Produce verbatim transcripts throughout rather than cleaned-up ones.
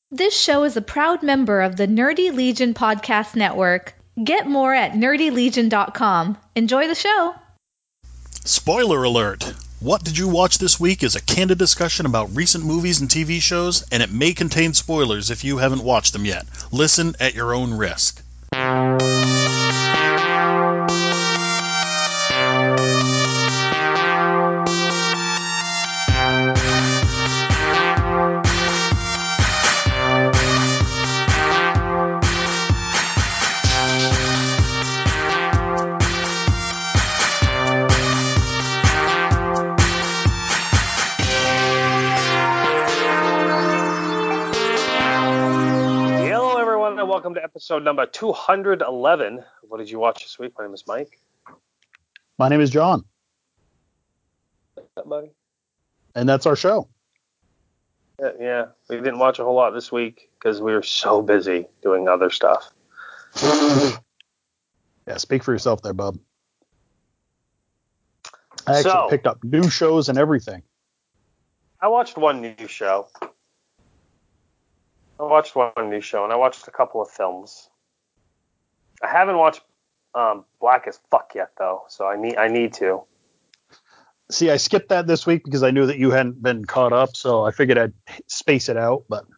This show is a proud member of the Nerdy Legion Podcast Network. Get more at nerdy legion dot com. Enjoy the show. Spoiler alert! What Did You Watch This Week is a candid discussion about recent movies and T V shows, and it may contain spoilers if you haven't watched them yet. Listen at your own risk. Welcome to episode number two hundred eleven. What did you watch this week? My name is Mike. My name is John. What's up, buddy? And that's our show. Yeah, yeah, we didn't watch a whole lot this week because we were so busy doing other stuff. Yeah, speak for yourself there, bub. I actually so, picked up new shows and everything. I watched one new show. I watched one new show, and I watched a couple of films. I haven't watched um, Black as Fuck yet, though, so I need I need to. See, I skipped that this week because I knew that you hadn't been caught up, so I figured I'd space it out, but...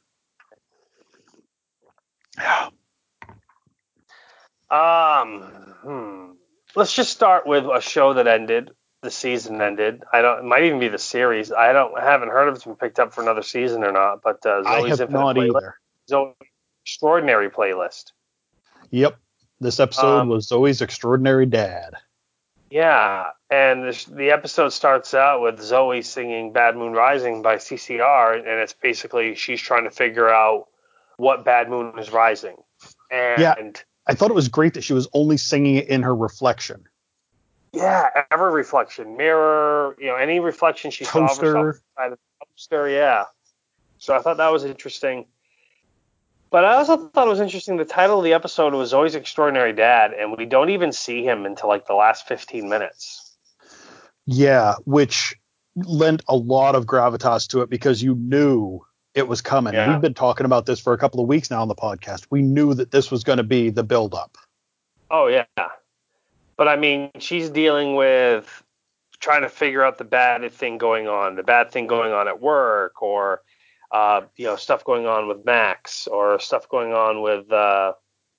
um, hmm. Let's just start with a show that ended. The season ended. I don't. It might even be the series. I don't. I haven't heard if it's been picked up for another season or not. But uh, Zoe's I have Infinite not Playlist, either. Zoe's Extraordinary Playlist. Yep. This episode um, was Zoe's Extraordinary Dad. Yeah, and this, the episode starts out with Zoe singing "Bad Moon Rising" by C C R, and it's basically she's trying to figure out what Bad Moon is rising. And yeah, I thought it was great that she was only singing it in her reflection. Yeah, every reflection, mirror, you know, any reflection she saw of herself inside the toaster, yeah. So I thought that was interesting. But I also thought it was interesting, the title of the episode was Zoe's Extraordinary Dad, and we don't even see him until like the last fifteen minutes. Yeah, which lent a lot of gravitas to it because you knew it was coming. Yeah. We've been talking about this for a couple of weeks now on the podcast. We knew that this was going to be the build-up. Oh, yeah. But, I mean, she's dealing with trying to figure out the bad thing going on, the bad thing going on at work, or, uh, you know, stuff going on with Max, or stuff going on with uh,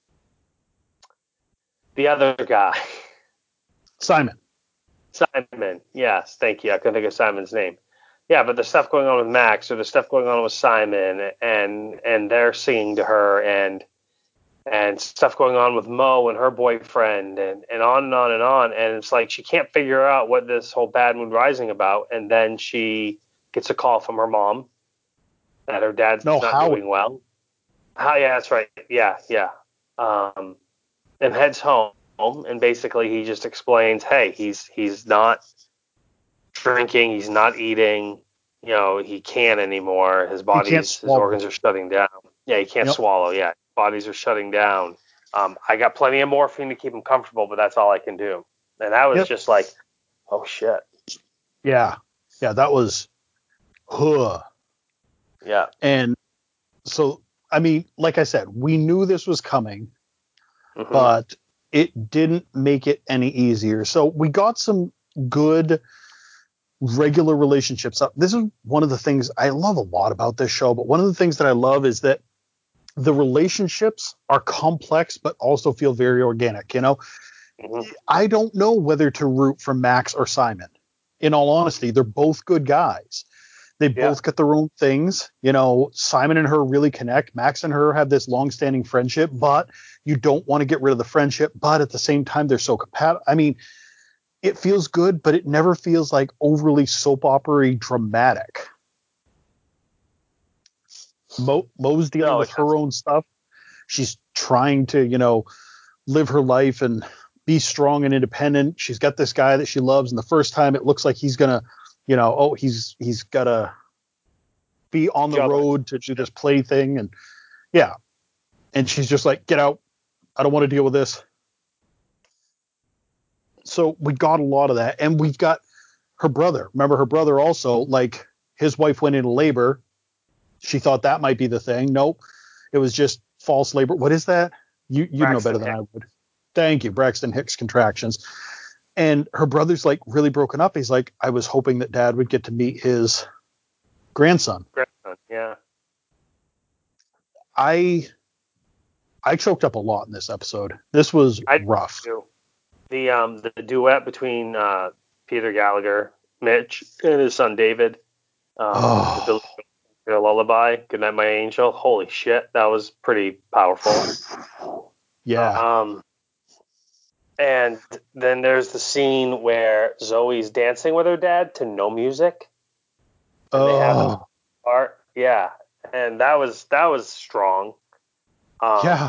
the other guy. Simon. Simon. Yes, thank you. I couldn't think of Simon's name. Yeah, but the stuff going on with Max, or the stuff going on with Simon, and and they're singing to her, and and stuff going on with Mo and her boyfriend, and, and on and on and on. And it's like she can't figure out what this whole Bad Moon Rising about. And then she gets a call from her mom that her dad's no, not Howie. doing well. How? Yeah, that's right. Yeah, yeah. Um, and heads home, and basically he just explains, hey, he's he's not drinking, he's not eating. You know, he can't anymore. His body's, his organs are shutting down. Yeah, he can't yep. swallow. Yeah. Bodies are shutting down. Um, I got plenty of morphine to keep him comfortable, but that's all I can do. And that was yep. just like, oh shit. Yeah, yeah, that was, huh. Yeah. And so, I mean, like I said, we knew this was coming, Mm-hmm. but it didn't make it any easier. So we got some good regular relationships up. This is one of the things I love a lot about this show, but one of the things that I love is that the relationships are complex, but also feel very organic. You know, Mm-hmm. I don't know whether to root for Max or Simon. In all honesty, they're both good guys. They Yeah. both got their own things. You know, Simon and her really connect. Max and her have this long-standing friendship, but you don't want to get rid of the friendship. But at the same time, they're so compatible. I mean, it feels good, but it never feels like overly soap opera-y dramatic. Mo, Mo's dealing No, with it her doesn't. own stuff. She's trying to, you know, live her life and be strong and independent. She's got this guy that she loves, and the first time it looks like he's gonna, you know, oh, he's he's gotta be on the Jump. road to do this play thing, and yeah, and she's just like, get out, I don't want to deal with this. So we got a lot of that, and we've got her brother. Remember, her brother also, like, his wife went into labor, she thought that might be the thing. Nope. It was just false labor. What is that? You, you'd know better than I would. Thank you. Braxton Hicks contractions. And her brother's like really broken up. He's like, I was hoping that dad would get to meet his grandson. Grandson, yeah. I I choked up a lot in this episode. This was I rough. Do. The um the duet between uh, Peter Gallagher, Mitch, and his son David. Um, Oh. The Billy Joel Lullaby, Good Night My Angel. Holy shit, that was pretty powerful. Yeah. Um, and then there's the scene where Zoe's dancing with her dad to no music. And they have Oh. art, yeah, and that was that was strong. Um, Yeah.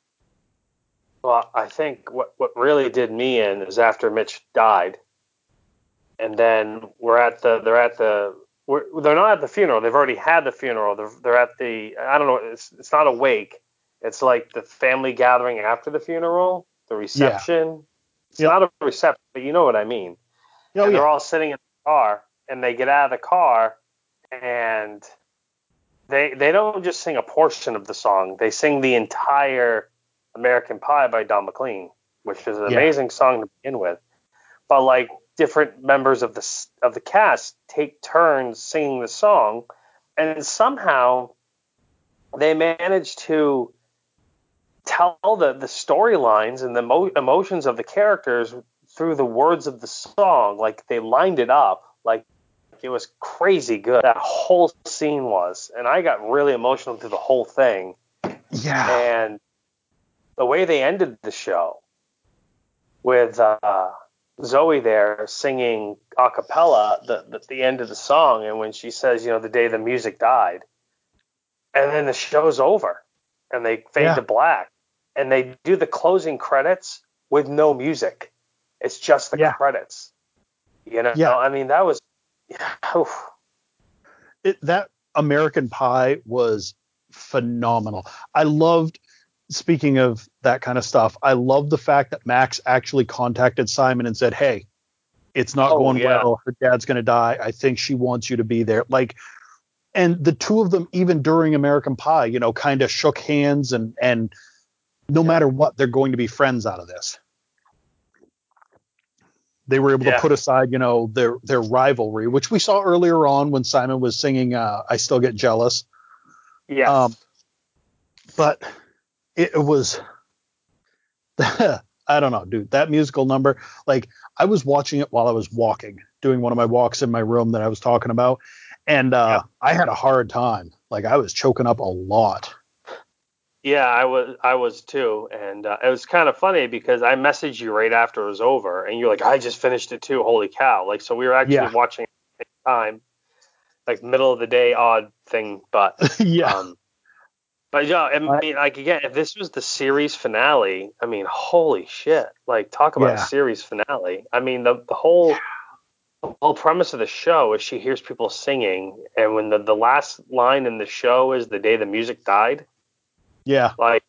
Well, I think what what really did me in is after Mitch died, and then we're at the they're at the we're, they're not at the funeral. They've already had the funeral. They're they're at the I don't know. It's it's not a wake. It's like the family gathering after the funeral, the reception. It's Yep. not a reception, but you know what I mean. Oh, And they're yeah. all sitting in the car, and they get out of the car, and they they don't just sing a portion of the song. They sing the entire American Pie by Don McLean, which is an Yeah. amazing song to begin with. But like different members of the of the cast take turns singing the song, and somehow they manage to tell the the storylines and the mo- emotions of the characters through the words of the song. Like they lined it up. Like it was crazy good. That whole scene was, and I got really emotional through the whole thing. Yeah. And the way they ended the show with uh, Zoe there singing a cappella the, the the end of the song, and when she says, you know, the day the music died, and then the show's over, and they fade Yeah. to black, and they do the closing credits with no music. It's just the Yeah. credits. You know, Yeah. I mean, that was. Oof. It, that American Pie was phenomenal. I loved, speaking of that kind of stuff, I love the fact that Max actually contacted Simon and said, hey, it's not Oh, going yeah. well. Her dad's going to die. I think she wants you to be there. Like, and the two of them, even during American Pie, you know, kind of shook hands and, and no matter what, they're going to be friends out of this. They were able Yeah. to put aside, you know, their, their rivalry, which we saw earlier on when Simon was singing, uh, I Still Get Jealous. Yes. Um, but it, it was, I don't know, dude, that musical number, like I was watching it while I was walking, doing one of my walks in my room that I was talking about. And uh, Yep. I had a hard time. Like I was choking up a lot. Yeah, I was I was too, and uh, it was kind of funny because I messaged you right after it was over, and you're like, I just finished it too. Holy cow! Like, so we were actually Yeah. watching at the same time, like middle of the day odd thing, but Yeah. um, but yeah, I I, mean, like again, if this was the series finale, I mean, holy shit! Like, talk about a yeah. series finale. I mean, the the whole the whole premise of the show is she hears people singing, and when the the last line in the show is the day the music died. Yeah. Like,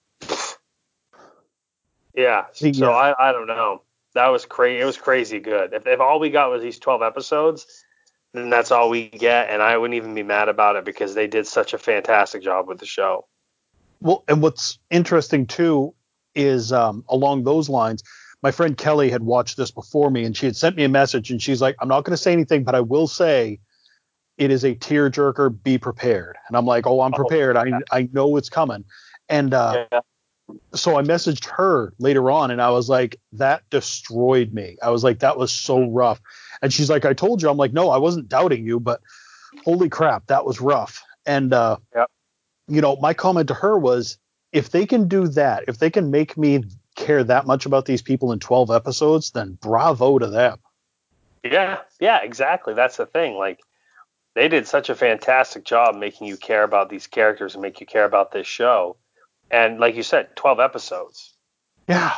yeah. The, So uh, I, I don't know. That was crazy. It was crazy good. If, if all we got was these twelve episodes, then that's all we get, and I wouldn't even be mad about it because they did such a fantastic job with the show. Well, and what's interesting too is um, along those lines, my friend Kelly had watched this before me and she had sent me a message and she's like, I'm not going to say anything, but I will say it is a tearjerker. Be prepared. And I'm like, oh, I'm Oh, prepared. I, I know it's coming. And uh, yeah. so I messaged her later on and I was like, that destroyed me. I was like, that was so rough. And she's like, I told you. I'm like, no, I wasn't doubting you, but holy crap, that was rough. And, uh, Yeah. you know, my comment to her was, if they can do that, if they can make me care that much about these people in twelve episodes, then bravo to them. Yeah. Yeah. Exactly. That's the thing. Like, they did such a fantastic job making you care about these characters and make you care about this show. And like you said, twelve episodes. Yeah.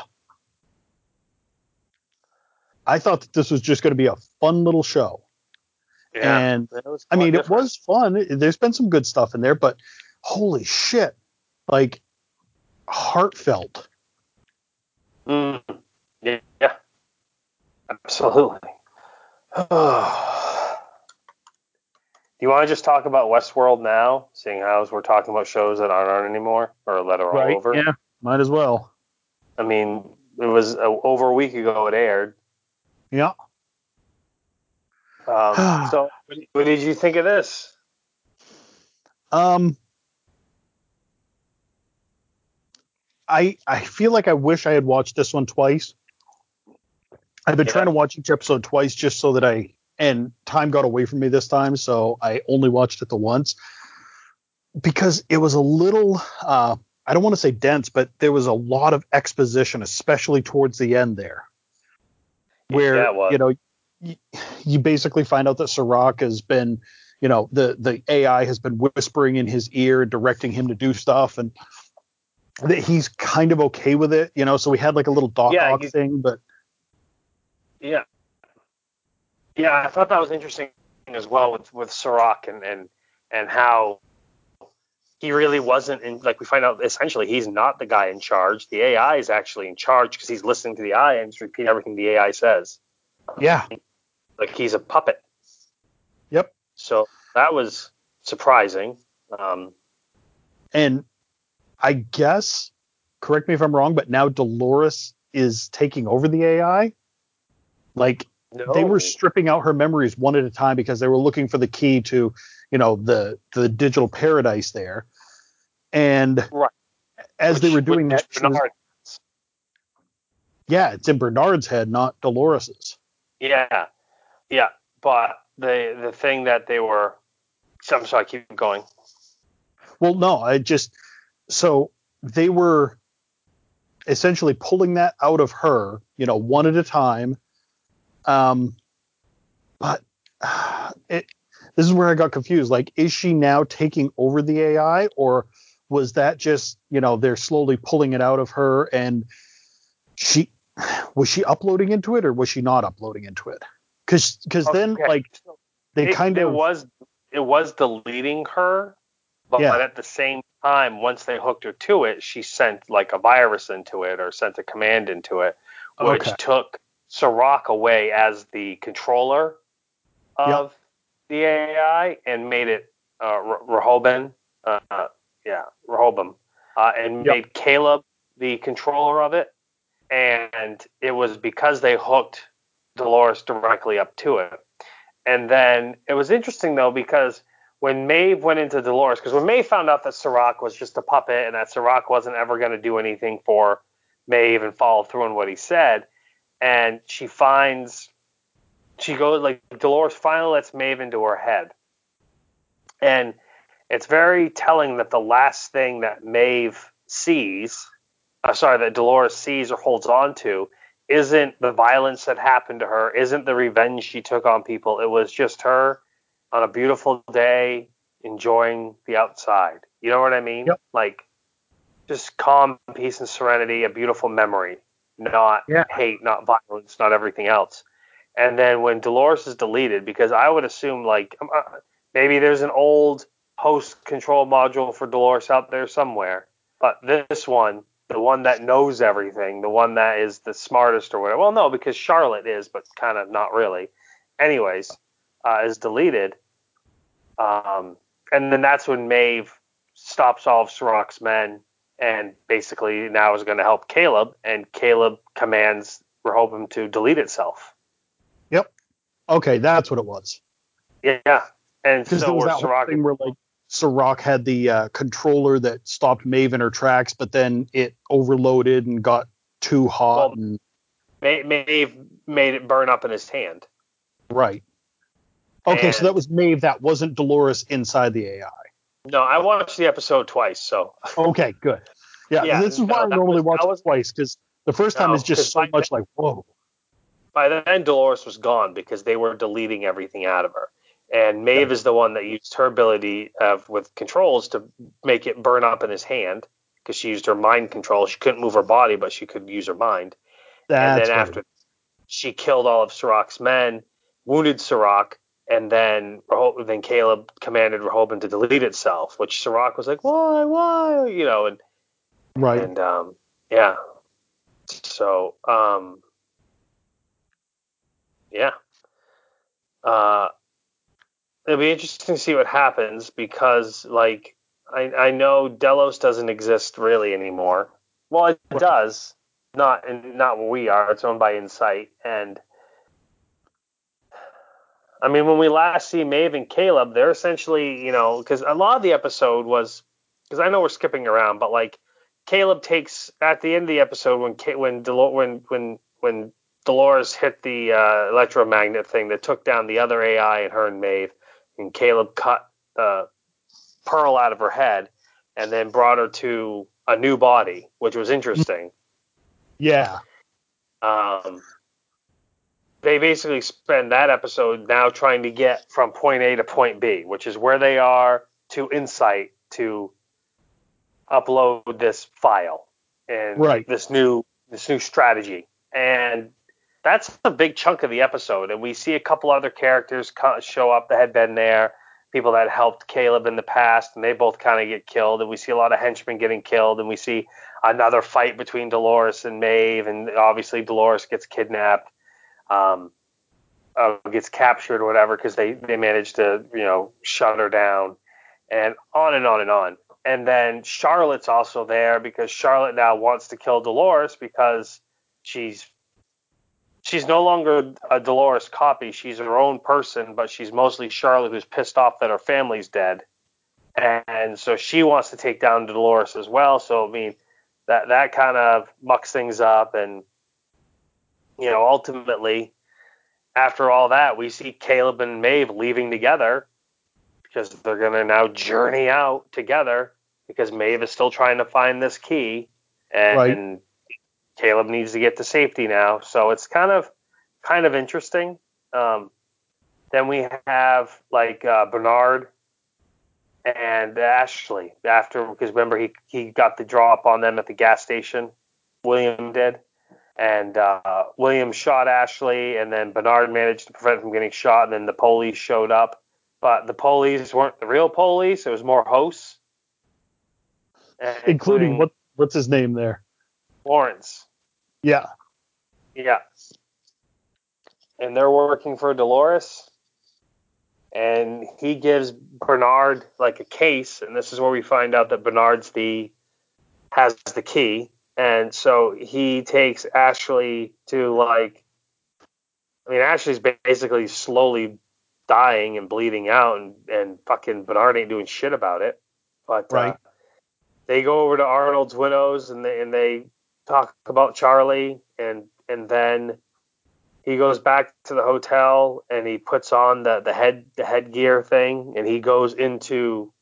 I thought that this was just going to be a fun little show. Yeah. And It was I a lot mean, it different. was fun. There's been some good stuff in there, but holy shit, like heartfelt. Mm. Yeah. Yeah. Absolutely. you want to just talk about Westworld now, seeing how we're talking about shows that aren't on anymore or that are Right. all over? Yeah. Might as well. I mean, it was uh, over a week ago it aired. Yeah. Um, so, what did- what did you think of this? Um, I I feel like I wish I had watched this one twice. I've been Yeah. trying to watch each episode twice just so that I and time got away from me this time, so I only watched it the once because it was a little uh, I don't want to say dense, but there was a lot of exposition, especially towards the end there, where Yeah, it was. you know you, you basically find out that Sirach has been, you know, the the A I has been whispering in his ear, directing him to do stuff, and that he's kind of okay with it, you know. So we had like a little Doc Yeah, Ock you- thing, but Yeah. Yeah, I thought that was interesting as well with, with Sirach and, and, and how he really wasn't in, like we find out essentially he's not the guy in charge. The A I is actually in charge because he's listening to the A I and just repeat everything the A I says. yeah, Like he's a puppet. yep. So that was surprising. Um, And I guess, correct me if I'm wrong, but now Dolores is taking over the A I. Like no. they were stripping out her memories one at a time because they were looking for the key to, you know, the the digital paradise there. And Right. as Which- they were doing which that, she was- Bernard- yeah, it's in Bernard's head, not Dolores's. Yeah, yeah. But the the thing that they were, so I'm sorry, keep going. Well, no, I just so they were essentially pulling that out of her, you know, one at a time. Um, but uh, it this is where I got confused. Like, is she now taking over the A I, or was that just, you know, they're slowly pulling it out of her, and she was she uploading into it, or was she not uploading into it? Because because then Okay. like they it, kind it of was it was deleting her, but, Yeah. but at the same time, once they hooked her to it, she sent like a virus into it or sent a command into it, which Okay. took Sirach away as the controller of the A I and made it uh, Rehoboam, uh, yeah, Rehoboam, uh, and Yep. made Caleb the controller of it. And it was because they hooked Dolores directly up to it. And then it was interesting, though, because when Maeve went into Dolores, because when Maeve found out that Sirach was just a puppet and that Sirach wasn't ever going to do anything for Maeve and follow through on what he said, and she finds, she goes, like, Dolores finally lets Maeve into her head. And it's very telling that the last thing that Maeve sees, uh, sorry, that Dolores sees or holds on to, isn't the violence that happened to her, isn't the revenge she took on people. It was just her on a beautiful day enjoying the outside. You know what I mean? Yep. Like just calm, peace, and serenity, a beautiful memory, not Yeah. hate, not violence, not everything else. And then when Dolores is deleted, because I would assume like uh, maybe there's an old host control module for Dolores out there somewhere, but this one, the one that knows everything, the one that is the smartest or whatever. Well, no, because Charlotte is, but kind of not really. Anyways, uh, is deleted. Um, and then that's when Maeve stops all of Sirach's men and basically now is going to help Caleb. And Caleb commands Rehoboam to delete itself. Yep. Okay, that's what it was. Yeah. And Because so there was where that whole Sirach, thing where like Sirach had the uh, controller that stopped Maeve in her tracks, but then it overloaded and got too hot. Well, and Ma- Maeve made it burn up in his hand. Right. Okay, so And- that was Maeve. That wasn't Dolores inside the A I. No, I watched the episode twice, so Okay, good. Yeah, Yeah, this is no, why I that normally was- watch that it was- twice, because the first time No, is just 'cause so by much like, whoa. by then Dolores was gone because they were deleting everything out of her. And Maeve Yeah. is the one that used her ability of with controls to make it burn up in his hand because she used her mind control. She couldn't move her body, but she could use her mind. and That's then right. after she killed all of Sirach's men, wounded Sirach, and then Rehob- then Caleb commanded Rehoboam to delete itself, which Sirach was like, why, why, you know, and Right. and um, yeah, so um, yeah, uh, it'll be interesting to see what happens because, like, I, I know Delos doesn't exist really anymore. Well, it Right. does, not in, not where we are. It's owned by Insight, and I mean, when we last see Maeve and Caleb, they're essentially, you know, because a lot of the episode was, because I know we're skipping around, but like Caleb takes at the end of the episode when Ca- when Delor- when when when Dolores hit the uh, electromagnet thing that took down the other A I and her and Maeve, and Caleb cut uh, Pearl out of her head and then brought her to a new body, which was interesting. Yeah. Um, they basically spend that episode now trying to get from point A to point B, which is where they are, to Insight to upload this file and Right. this new this new strategy. And that's a big chunk of the episode. And we see a couple other characters co- show up that had been there, people that helped Caleb in the past, and they both kind of get killed. And we see a lot of henchmen getting killed, and we see another fight between Dolores and Maeve, and obviously Dolores gets kidnapped. Um, uh, gets captured or whatever because they, they managed to, you know, shut her down, and on and on and on. And then Charlotte's also there because Charlotte now wants to kill Dolores because she's she's no longer a Dolores copy. She's her own person, but she's mostly Charlotte who's pissed off that her family's dead. And so she wants to take down Dolores as well. So, I mean, that, that kind of mucks things up. And, you know, ultimately, after all that, we see Caleb and Maeve leaving together because they're going to now journey out together because Maeve is still trying to find this key, and, Right. and Caleb needs to get to safety now. So it's kind of kind of interesting. Um, then we have like uh, Bernard and Ashley after, because remember he he got the drop on them at the gas station. William did. And uh, William shot Ashley, and then Bernard managed to prevent him from getting shot, and then the police showed up. But the police weren't the real police. It was more hosts. Including, including what what's his name there? Lawrence. Yeah. Yeah. And they're working for Dolores. And he gives Bernard like a case, and this is where we find out that Bernard's the has the key. And so he takes Ashley to like I mean, Ashley's basically slowly dying and bleeding out, and, and fucking Bernard ain't doing shit about it. But Right. uh, they go over to Arnold's Widows, and they and they talk about Charlie, and and then he goes back to the hotel and he puts on the the head the headgear thing, and he goes into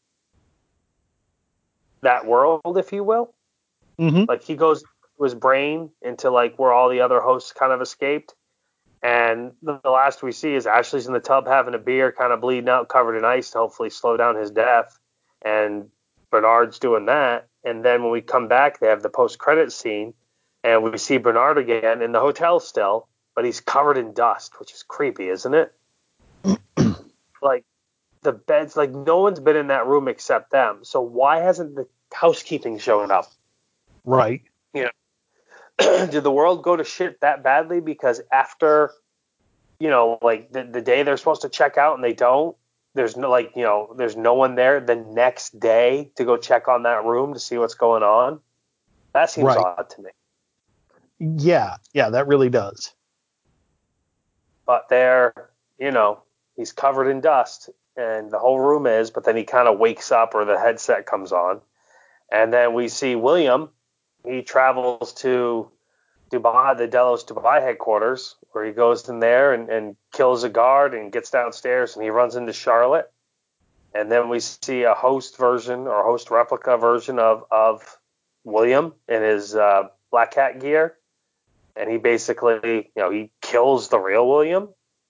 that world, if you will. Mm-hmm. Like he goes to his brain into like where all the other hosts kind of escaped. And the last we see is Ashley's in the tub having a beer, kind of bleeding out, covered in ice to hopefully slow down his death. And Bernard's doing that. And then when we come back, they have the post-credit scene, and we see Bernard again in the hotel still, but he's covered in dust, which is creepy, isn't it? Like, the beds, like, no one's been in that room except them. So why hasn't the housekeeping shown up? Right. You know, did the world go to shit that badly because after, you know, like the, the day they're supposed to check out and they don't, there's no, like, you know, there's no one there the next day to go check on that room to see what's going on? That seems Right. odd to me. Yeah. Yeah, that really does. But there, you know, he's covered in dust and the whole room is, but then he kind of wakes up or the headset comes on. And then we see William. He travels to Dubai, the Delos Dubai headquarters, where he goes in there and, and kills a guard and gets downstairs and he runs into Charlotte. And then we see a host version or host replica version of, of William in his uh, Black Hat gear. And he basically, you know, he kills the real William.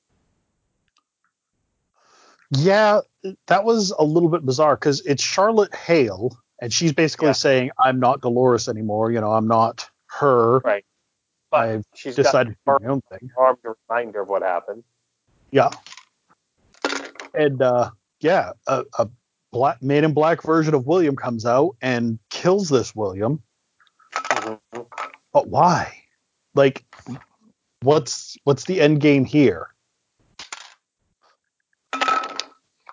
Yeah, that was a little bit bizarre because it's Charlotte Hale, and she's basically Yeah. saying, I'm not Dolores anymore. You know, I'm not her. Right. But I've she's decided got to do my own thing. armed reminder of what happened. Yeah. And, uh, yeah, a, a black, Man in Black version of William comes out and kills this William. Mm-hmm. But why? Like, what's what's the end game here?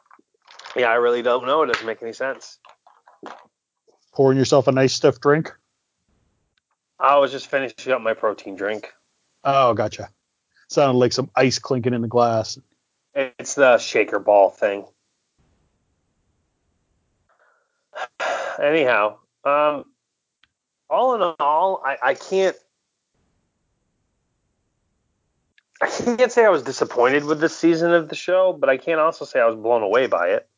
Yeah, I really don't know. It doesn't make any sense. Pouring yourself a nice stiff drink? I was just finishing up my protein drink. Oh, gotcha. Sounded like some ice clinking in the glass. It's the shaker ball thing. Anyhow, um, all in all, I, I can't I can't say I was disappointed with this season of the show, but I can't also say I was blown away by it.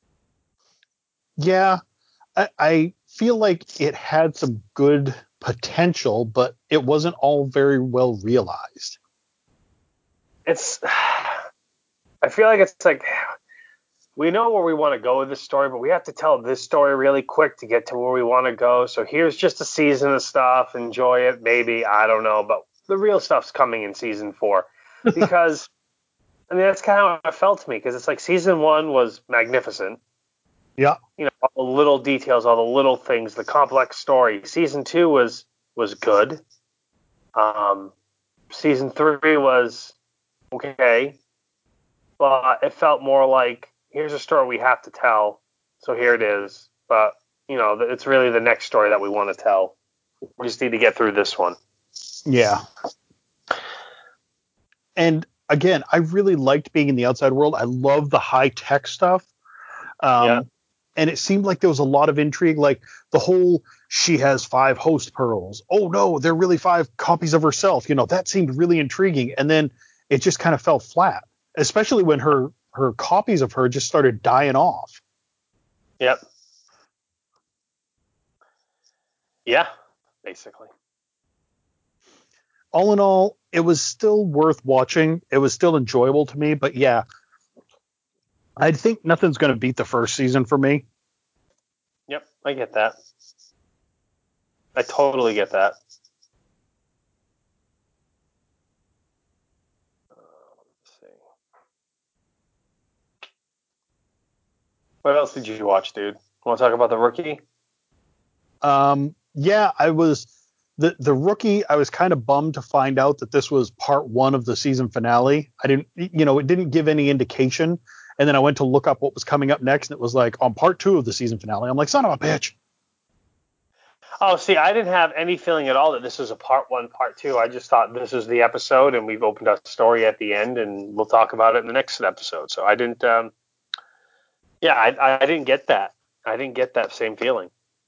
Yeah, I, I feel like it had some good potential, but it wasn't all very well realized. It's I feel like it's like we know where we want to go with this story, but we have to tell this story really quick to get to where we want to go. So here's just a season of stuff. Enjoy it, maybe. I don't know, but the real stuff's coming in season four because I mean that's kind of how it felt to me because it's like season one was magnificent. Yeah. You know, all the little details, all the little things, the complex story. Season two was was good. Um, season three was okay, but it felt more like here's a story we have to tell, so here it is. But you know, it's really the next story that we want to tell. We just need to get through this one. Yeah. And again, I really liked being in the outside world. I love the high tech stuff. Um, Yeah. And it seemed like there was a lot of intrigue, like the whole she has five host pearls. Oh, no, they're really five copies of herself. You know, that seemed really intriguing. And then it just kind of fell flat, especially when her her copies of her just started dying off. Yep. Yeah, basically. All in all, it was still worth watching. It was still enjoyable to me. But yeah, I think nothing's going to beat the first season for me. Yep, I get that. I totally get that. Uh, let's see. What else did you watch, dude? Want to talk about The Rookie? Um, yeah, I was the the Rookie. I was kind of bummed to find out that this was part one of the season finale. I didn't, you know, it didn't give any indication. And then I went to look up what was coming up next, and it was like on part two of the season finale. I'm like, son of a bitch. Oh, see, I didn't have any feeling at all that this was a part one, part two. I just thought this was the episode, and we've opened a story at the end, and we'll talk about it in the next episode. So I didn't, um, yeah, I, I didn't get that. I didn't get that same feeling.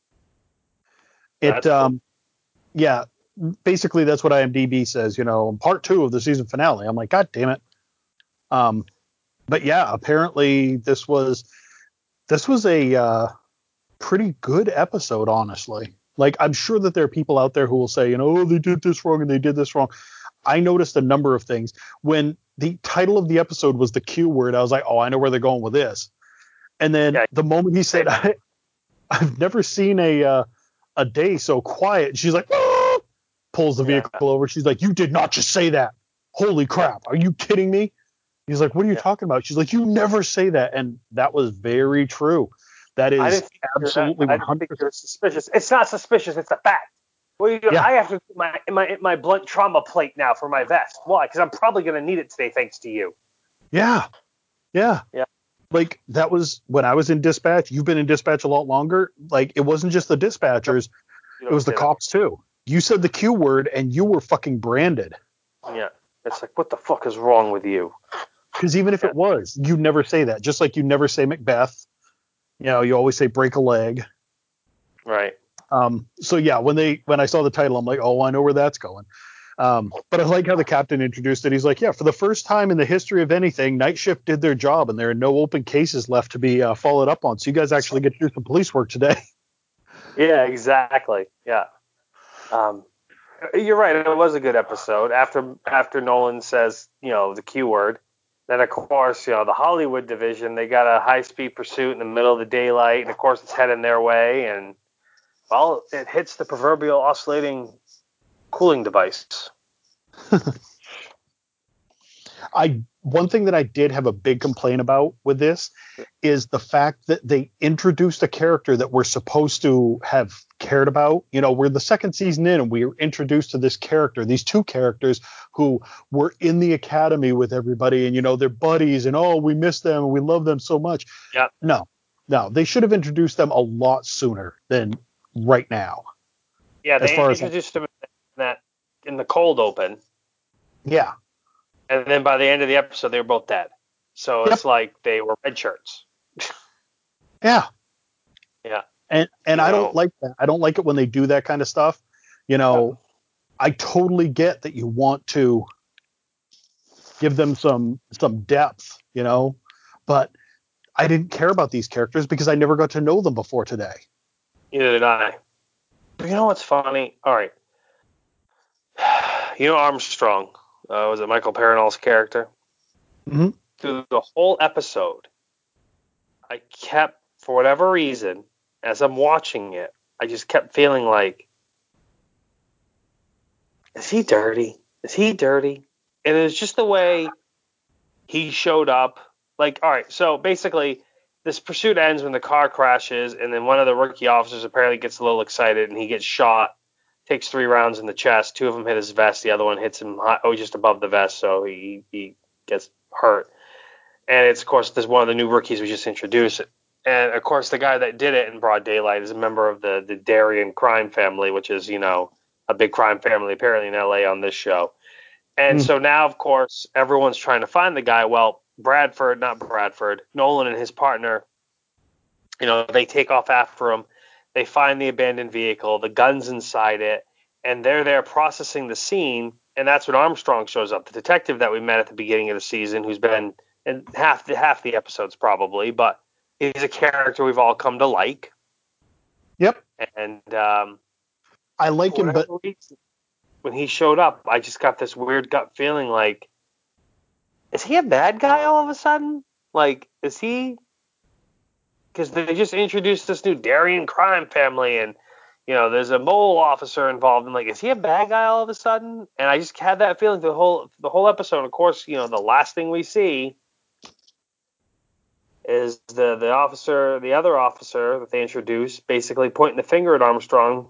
It, That's cool. um, yeah, basically that's what IMDb says. You know, part two of the season finale. I'm like, God damn it. Um, but yeah, apparently this was this was a uh, pretty good episode, honestly. Like, I'm sure that there are people out there who will say, you know, oh, they did this wrong and they did this wrong. I noticed a number of things. When the title of the episode was the Q word, I was like, oh, I know where they're going with this. And then Yeah. the moment he said, I, I've never seen a uh, a day so quiet, she's like, oh! Pulls the vehicle Yeah. over. She's like, you did not just say that. Holy crap. Are you kidding me? He's like, what are you Yeah. talking about? She's like, you never say that. And that was very true. That I is didn't absolutely I one didn't hundred think percent. you're suspicious. It's not suspicious. It's a fact. Well, you know, Yeah. I have to put my my my blunt trauma plate now for my vest. Why? Because I'm probably going to need it today, thanks to you. Yeah. Yeah. Yeah. Like, that was when I was in dispatch. You've been in dispatch a lot longer. Like, it wasn't just the dispatchers, You it don't was the say that. cops too. You said the Q word and you were fucking branded. Yeah. It's like, what the fuck is wrong with you? Because even if Yeah. it was, you never say that. Just like you never say Macbeth. You know, you always say break a leg. Right. Um, so yeah, when they when I saw the title, I'm like, oh, I know where that's going. Um, but I like how the captain introduced it. He's like, yeah, for the first time in the history of anything, Night Shift did their job, and there are no open cases left to be uh, followed up on. So you guys actually get to do some police work today. Yeah, exactly. Yeah. Um, you're right. It was a good episode. After after Nolan says, you know, the Q word, then of course, you know, the Hollywood division, they got a high speed pursuit in the middle of the daylight, and of course it's heading their way, and well, it hits the proverbial oscillating cooling device. I one thing that I did have a big complaint about with this is the fact that they introduced a character that we're supposed to have cared about. You know, we're the second season in and we were introduced to this character, these two characters who were in the academy with everybody and, you know, they're buddies and, oh, we miss them and we love them so much. Yeah. No, no, they should have introduced them a lot sooner than right now. Yeah, as they far as introduced them in that in the cold open. Yeah. And then by the end of the episode, they were both dead. So Yep. it's like they were red shirts. Yeah. Yeah. And and You I know. don't like that. I don't like it when they do that kind of stuff. You know, I totally get that you want to give them some some depth, you know, but I didn't care about these characters because I never got to know them before today. Neither did I. But you know what's funny? All right. You know Armstrong. Uh, was it Michael Perenol's character? Mm-hmm. Through the whole episode, I kept, for whatever reason, as I'm watching it, I just kept feeling like, is he dirty? Is he dirty? And it was just the way he showed up. Like, all right, so basically, this pursuit ends when the car crashes, and then one of the rookie officers apparently gets a little excited, and he gets shot, takes three rounds in the chest. Two of them hit his vest. The other one hits him high, oh, just above the vest, so he, he gets hurt. And it's, of course, there's one of the new rookies we just introduced. And, of course, the guy that did it in broad daylight is a member of the, the Darien crime family, which is, you know, a big crime family apparently in L A on this show. And Mm. so now, of course, everyone's trying to find the guy. Well, Bradford, not Bradford, Nolan and his partner, you know, they take off after him. They find the abandoned vehicle, the guns inside it, and they're there processing the scene. And that's when Armstrong shows up, the detective that we met at the beginning of the season, who's been in half the half the episodes probably, but he's a character we've all come to like. Yep. And um, I like for him, but whatever reason, when he showed up, I just got this weird gut feeling like, is he a bad guy all of a sudden? Like, is he? Because they just introduced this new Darien crime family, and you know, there's a mole officer involved. And like, is he a bad guy all of a sudden? And I just had that feeling the whole the whole episode. Of course, you know, the last thing we see is the the officer, the other officer that they introduced, basically pointing the finger at Armstrong.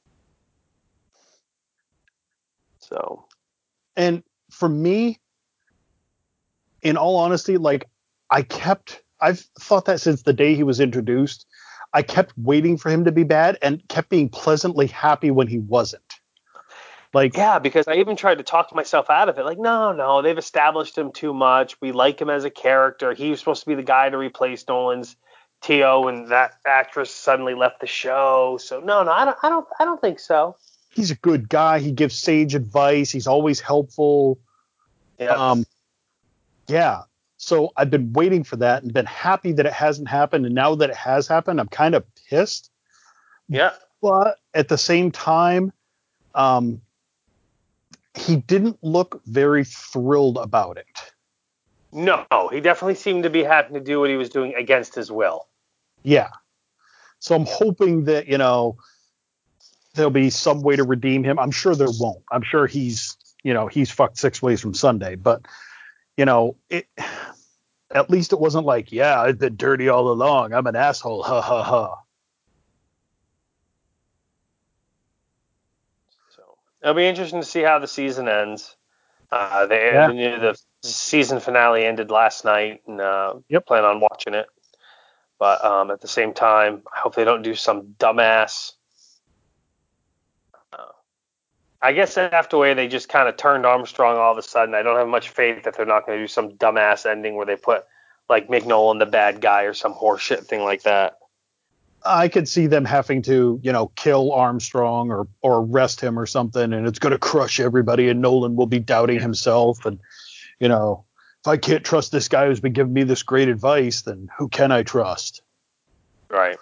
So, and for me, in all honesty, like I kept, I've thought that since the day he was introduced, I kept waiting for him to be bad and kept being pleasantly happy when he wasn't. Like, yeah, because I even tried to talk myself out of it. Like, no, no, they've established him too much. We like him as a character. He was supposed to be the guy to replace Nolan's T O, and that actress suddenly left the show. So, no, no, I don't, I don't, I don't think so. he's a good guy. He gives sage advice. He's always helpful. Yeah. Um, yeah. So I've been waiting for that and been happy that it hasn't happened. And now that it has happened, I'm kind of pissed. Yeah. But at the same time, um, he didn't look very thrilled about it. No, he definitely seemed to be having to do what he was doing against his will. Yeah. So I'm hoping that, you know, there'll be some way to redeem him. I'm sure there won't. I'm sure he's, you know, he's fucked six ways from Sunday. But, you know, it at least it wasn't like, yeah, I've been dirty all along. I'm an asshole. Ha ha ha. So it'll be interesting to see how the season ends. Uh, they, Yeah. the, the season finale ended last night, and uh, Yep. plan on watching it. But um, at the same time, I hope they don't do some dumbass. Uh, I guess after way they just kind of turned Armstrong all of a sudden. I don't have much faith that they're not going to do some dumbass ending where they put like Mick Nolan the bad guy or some horseshit thing like that. I could see them having to, you know, kill Armstrong or or arrest him or something, and it's going to crush everybody, and Nolan will be doubting himself. And, you know, if I can't trust this guy who's been giving me this great advice, then who can I trust? Right.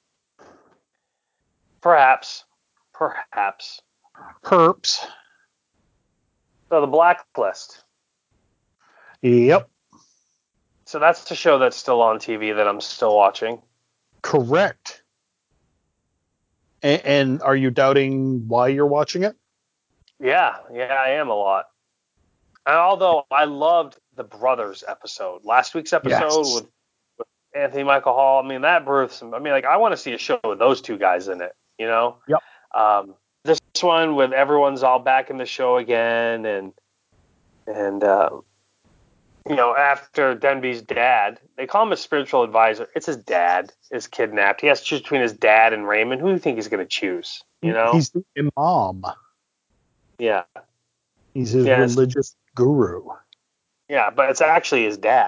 Perhaps. Perhaps. Perps. So the Blacklist. Yep. So that's the show that's still on T V that I'm still watching. Correct. And, and are you doubting why you're watching it? Yeah, yeah, I am a lot. And although I loved the Brothers episode, last week's episode Yes. with, with Anthony Michael Hall, I mean, that birthed some. I mean, like, I want to see a show with those two guys in it, you know? Yep. Um, this one with everyone's all back in the show again, and, and, uh, you know, after Denby's dad, they call him a spiritual advisor. It's his dad is kidnapped. He has to choose between his dad and Raymond. Who do you think he's going to choose? You know? He's the imam. Yeah. He's his Yeah, it's- religious guru. Yeah, but it's actually his dad.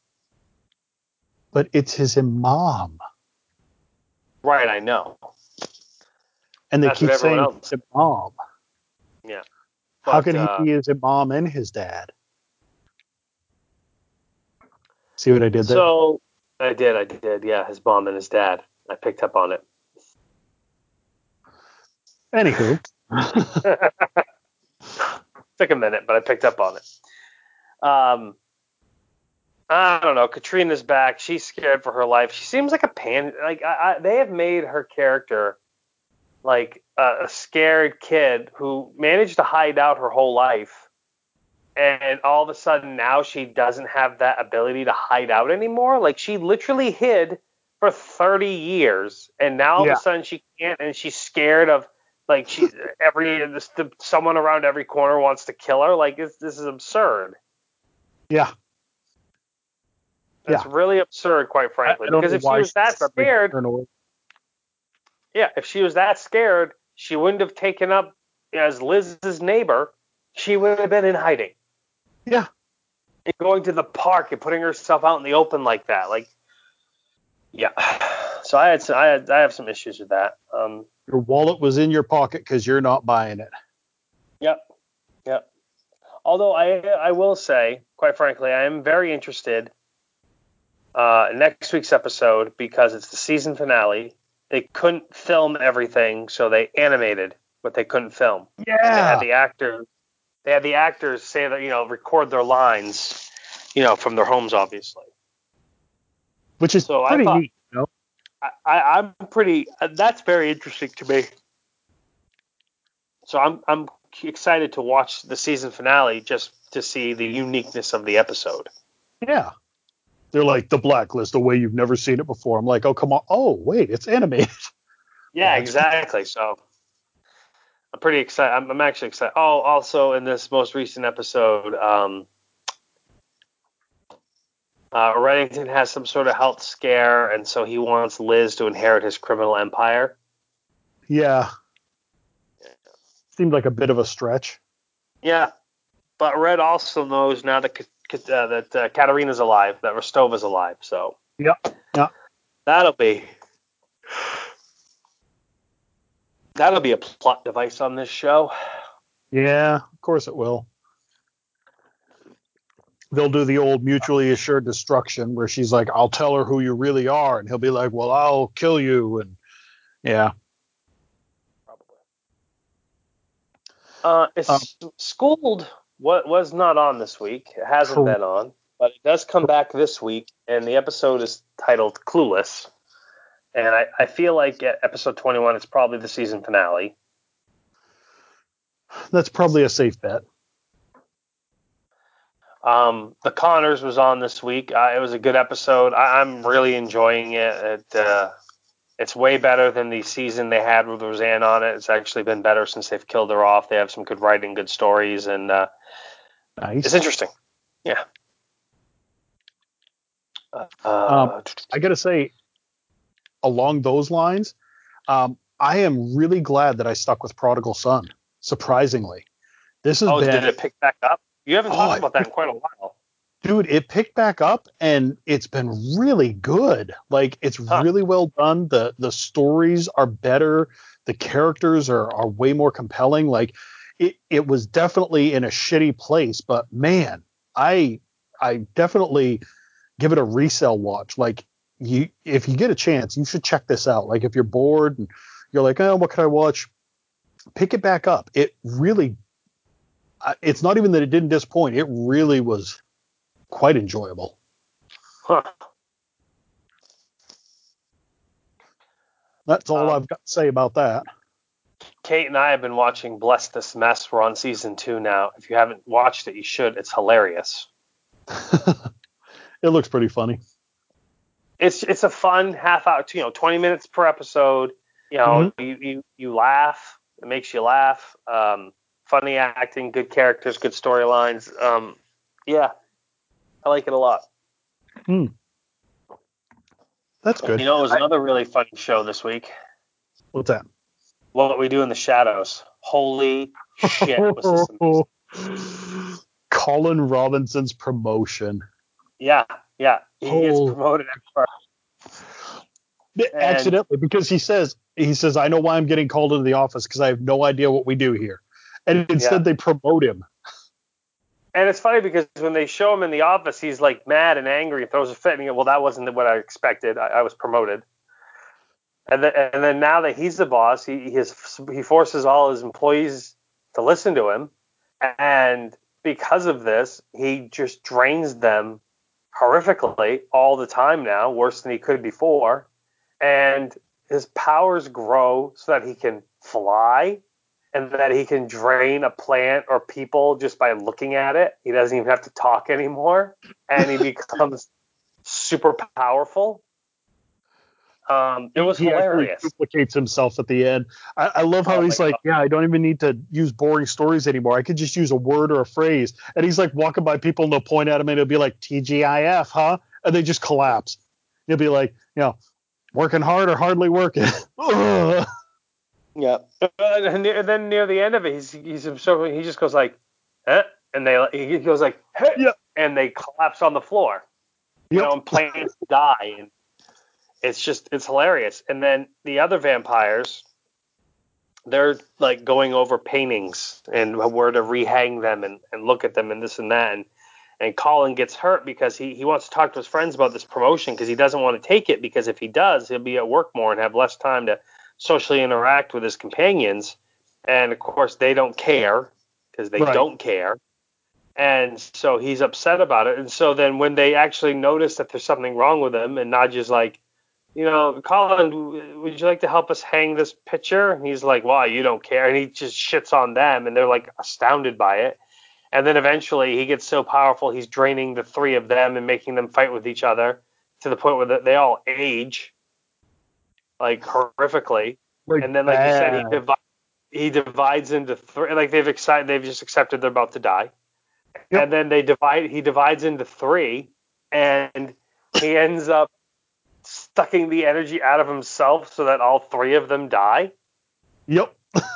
But it's his imam. Right, I know. And they That's keep what everyone saying else- it's imam. Yeah. How But, can uh, he be his imam and his dad? See what I did there? So I did, I did. Yeah, his mom and his dad. I picked up on it. Anywho. Took a minute, but I picked up on it. Um, I don't know. Katrina's back. She's scared for her life. She seems like a pan. Like I, I, they have made her character like a, a scared kid who managed to hide out her whole life, and all of a sudden now she doesn't have that ability to hide out anymore. Like she literally hid for thirty years, and now all Yeah. of a sudden she can't, and she's scared of like she every this, the, someone around every corner wants to kill her. Like this, this is absurd. Yeah. That's Yeah. really absurd, quite frankly. I don't Because know if she why was that she's scared, paranoid. yeah, if she was that scared, she wouldn't have taken up as Liz's neighbor. She would have been in hiding. Yeah. And going to the park and putting herself out in the open like that, like, yeah. So I had, some, I had, I have some issues with that. Um, Your wallet was in your pocket because you're not buying it. yep, yep. Although I, I will say, quite frankly, I am very interested uh, in next week's episode because it's the season finale. They couldn't film everything, so they animated what they couldn't film. Yeah. And they had the actors, they had the actors say that, you know, record their lines, you know, from their homes, obviously. Which is So I pretty thought- neat, you know? I, I, I'm pretty. Uh, that's very interesting to me. So I'm I'm excited to watch the season finale just to see the uniqueness of the episode. Yeah. They're like the blacklist, the way you've never seen it before. I'm like, oh, come on. Oh, wait, it's animated. Yeah, Yeah. exactly. So I'm pretty excited. I'm, I'm actually excited. Oh, also in this most recent episode, um, uh, Reddington has some sort of health scare, and so he wants Liz to inherit his criminal empire. Yeah. Seemed like a bit of a stretch. Yeah, but Red also knows now that uh, that uh, Katarina's alive, that Rostova's alive. So Yep. Yeah. that'll be that'll be a plot device on this show. Yeah, of course it will. They'll do the old mutually assured destruction where she's like, I'll tell her who you really are. And he'll be like, well, I'll kill you. And yeah. Probably. Uh, it's Um, Schooled what was not on this week. It hasn't Cool. been on, but it does come back this week, and the episode is titled Clueless. And I, I feel like at episode twenty-one, it's probably the season finale. That's probably a safe bet. Um, the Connors was on this week. Uh, it was a good episode. I, I'm really enjoying it. It uh, it's way better than the season they had with Roseanne on it. It's actually been better since they've killed her off. They have some good writing, good stories, and uh, Nice. it's interesting. Yeah. Uh, Um, I got to say, along those lines, um, I am really glad that I stuck with Prodigal Son, surprisingly. This has oh, been, did it pick back up? You haven't Oh, talked it about that in quite a while. dude, it picked back up and it's been really good. Like, it's Huh. really well done. The the stories are better. The characters are, are way more compelling. Like, it, it was definitely in a shitty place, but man, I I definitely give it a resell watch. Like, you, if you get a chance, you should check this out. Like, if you're bored and you're like, oh, what can I watch? Pick it back up. It really, I- it's not even that it didn't disappoint. It really was quite enjoyable. Huh. That's all Um, I've got to say about that. Kate and I have been watching Bless This Mess. We're on season two now. If you haven't watched it, you should. It's hilarious. It looks pretty funny. It's it's a fun half hour, you know, twenty minutes per episode. You know, mm-hmm. you, you you laugh. It makes you laugh. Um, funny acting, good characters, good storylines. Um, yeah, I like it a lot. Hmm. That's good. You know, it was another really funny show this week. What's that? What We Do in the Shadows. Holy shit, was this amazing. Colin Robinson's promotion. Yeah, yeah. He oh. gets promoted at first. Accidentally, because he says, he says, I know why I'm getting called into the office because I have no idea what we do here. And instead yeah. they promote him. And it's funny because when they show him in the office, he's like mad and angry and throws a fit. And he goes, well, that wasn't what I expected. I, I was promoted. And then, and then now that he's the boss, he his, he forces all his employees to listen to him. And because of this, he just drains them horrifically all the time now, worse than he could before. And his powers grow so that he can fly and that he can drain a plant or people just by looking at it. He doesn't even have to talk anymore. And he becomes super powerful. Um, it was he hilarious. He duplicates himself at the end. I, I love how oh he's like, God. yeah, I don't even need to use boring stories anymore. I could just use a word or a phrase. And he's like walking by people and they'll point at him and it'll be like T G I F, huh? And they just collapse. He'll be like, you know, working hard or hardly working. Yeah. And then near the end of it, he's he's so he just goes like, eh? And they he goes like, hey, yeah. And they collapse on the floor. You yep. know, and plants die, and it's just it's hilarious. And then the other vampires, they're like going over paintings and where to rehang them and, and look at them and this and that. And and Colin gets hurt because he, he wants to talk to his friends about this promotion because he doesn't want to take it because if he does, he'll be at work more and have less time to socially interact with his companions. And of course, they don't care because they right. don't care. And so he's upset about it. And so then when they actually notice that there's something wrong with him and Nadja's like, you know, Colin, would you like to help us hang this picture? And he's like, why, you don't care. And he just shits on them and they're like astounded by it. And then eventually he gets so powerful, he's draining the three of them and making them fight with each other to the point where they all age like horrifically. Like and then, like bad. you said, he, divi- he divides into three. Like they've excited, they've just accepted they're about to die. Yep. And then they divide. He divides into three, and he ends up sucking the energy out of himself so that all three of them die. Yep.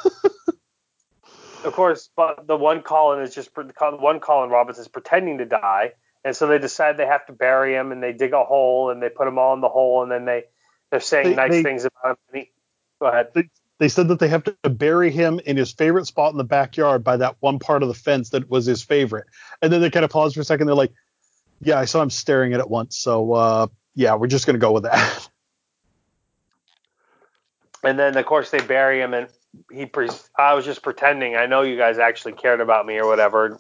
Of course, but the one Colin is just one Colin Robbins is pretending to die, and so they decide they have to bury him, and they dig a hole, and they put him all in the hole, and then they they're saying they, nice they, things about him. He, go ahead. They, they said that they have to bury him in his favorite spot in the backyard by that one part of the fence that was his favorite, and then they kind of pause for a second. They're like, "Yeah, I saw him staring at it once, so uh, yeah, we're just gonna go with that." And then of course they bury him, and he pre- I was just pretending. I know you guys actually cared about me or whatever.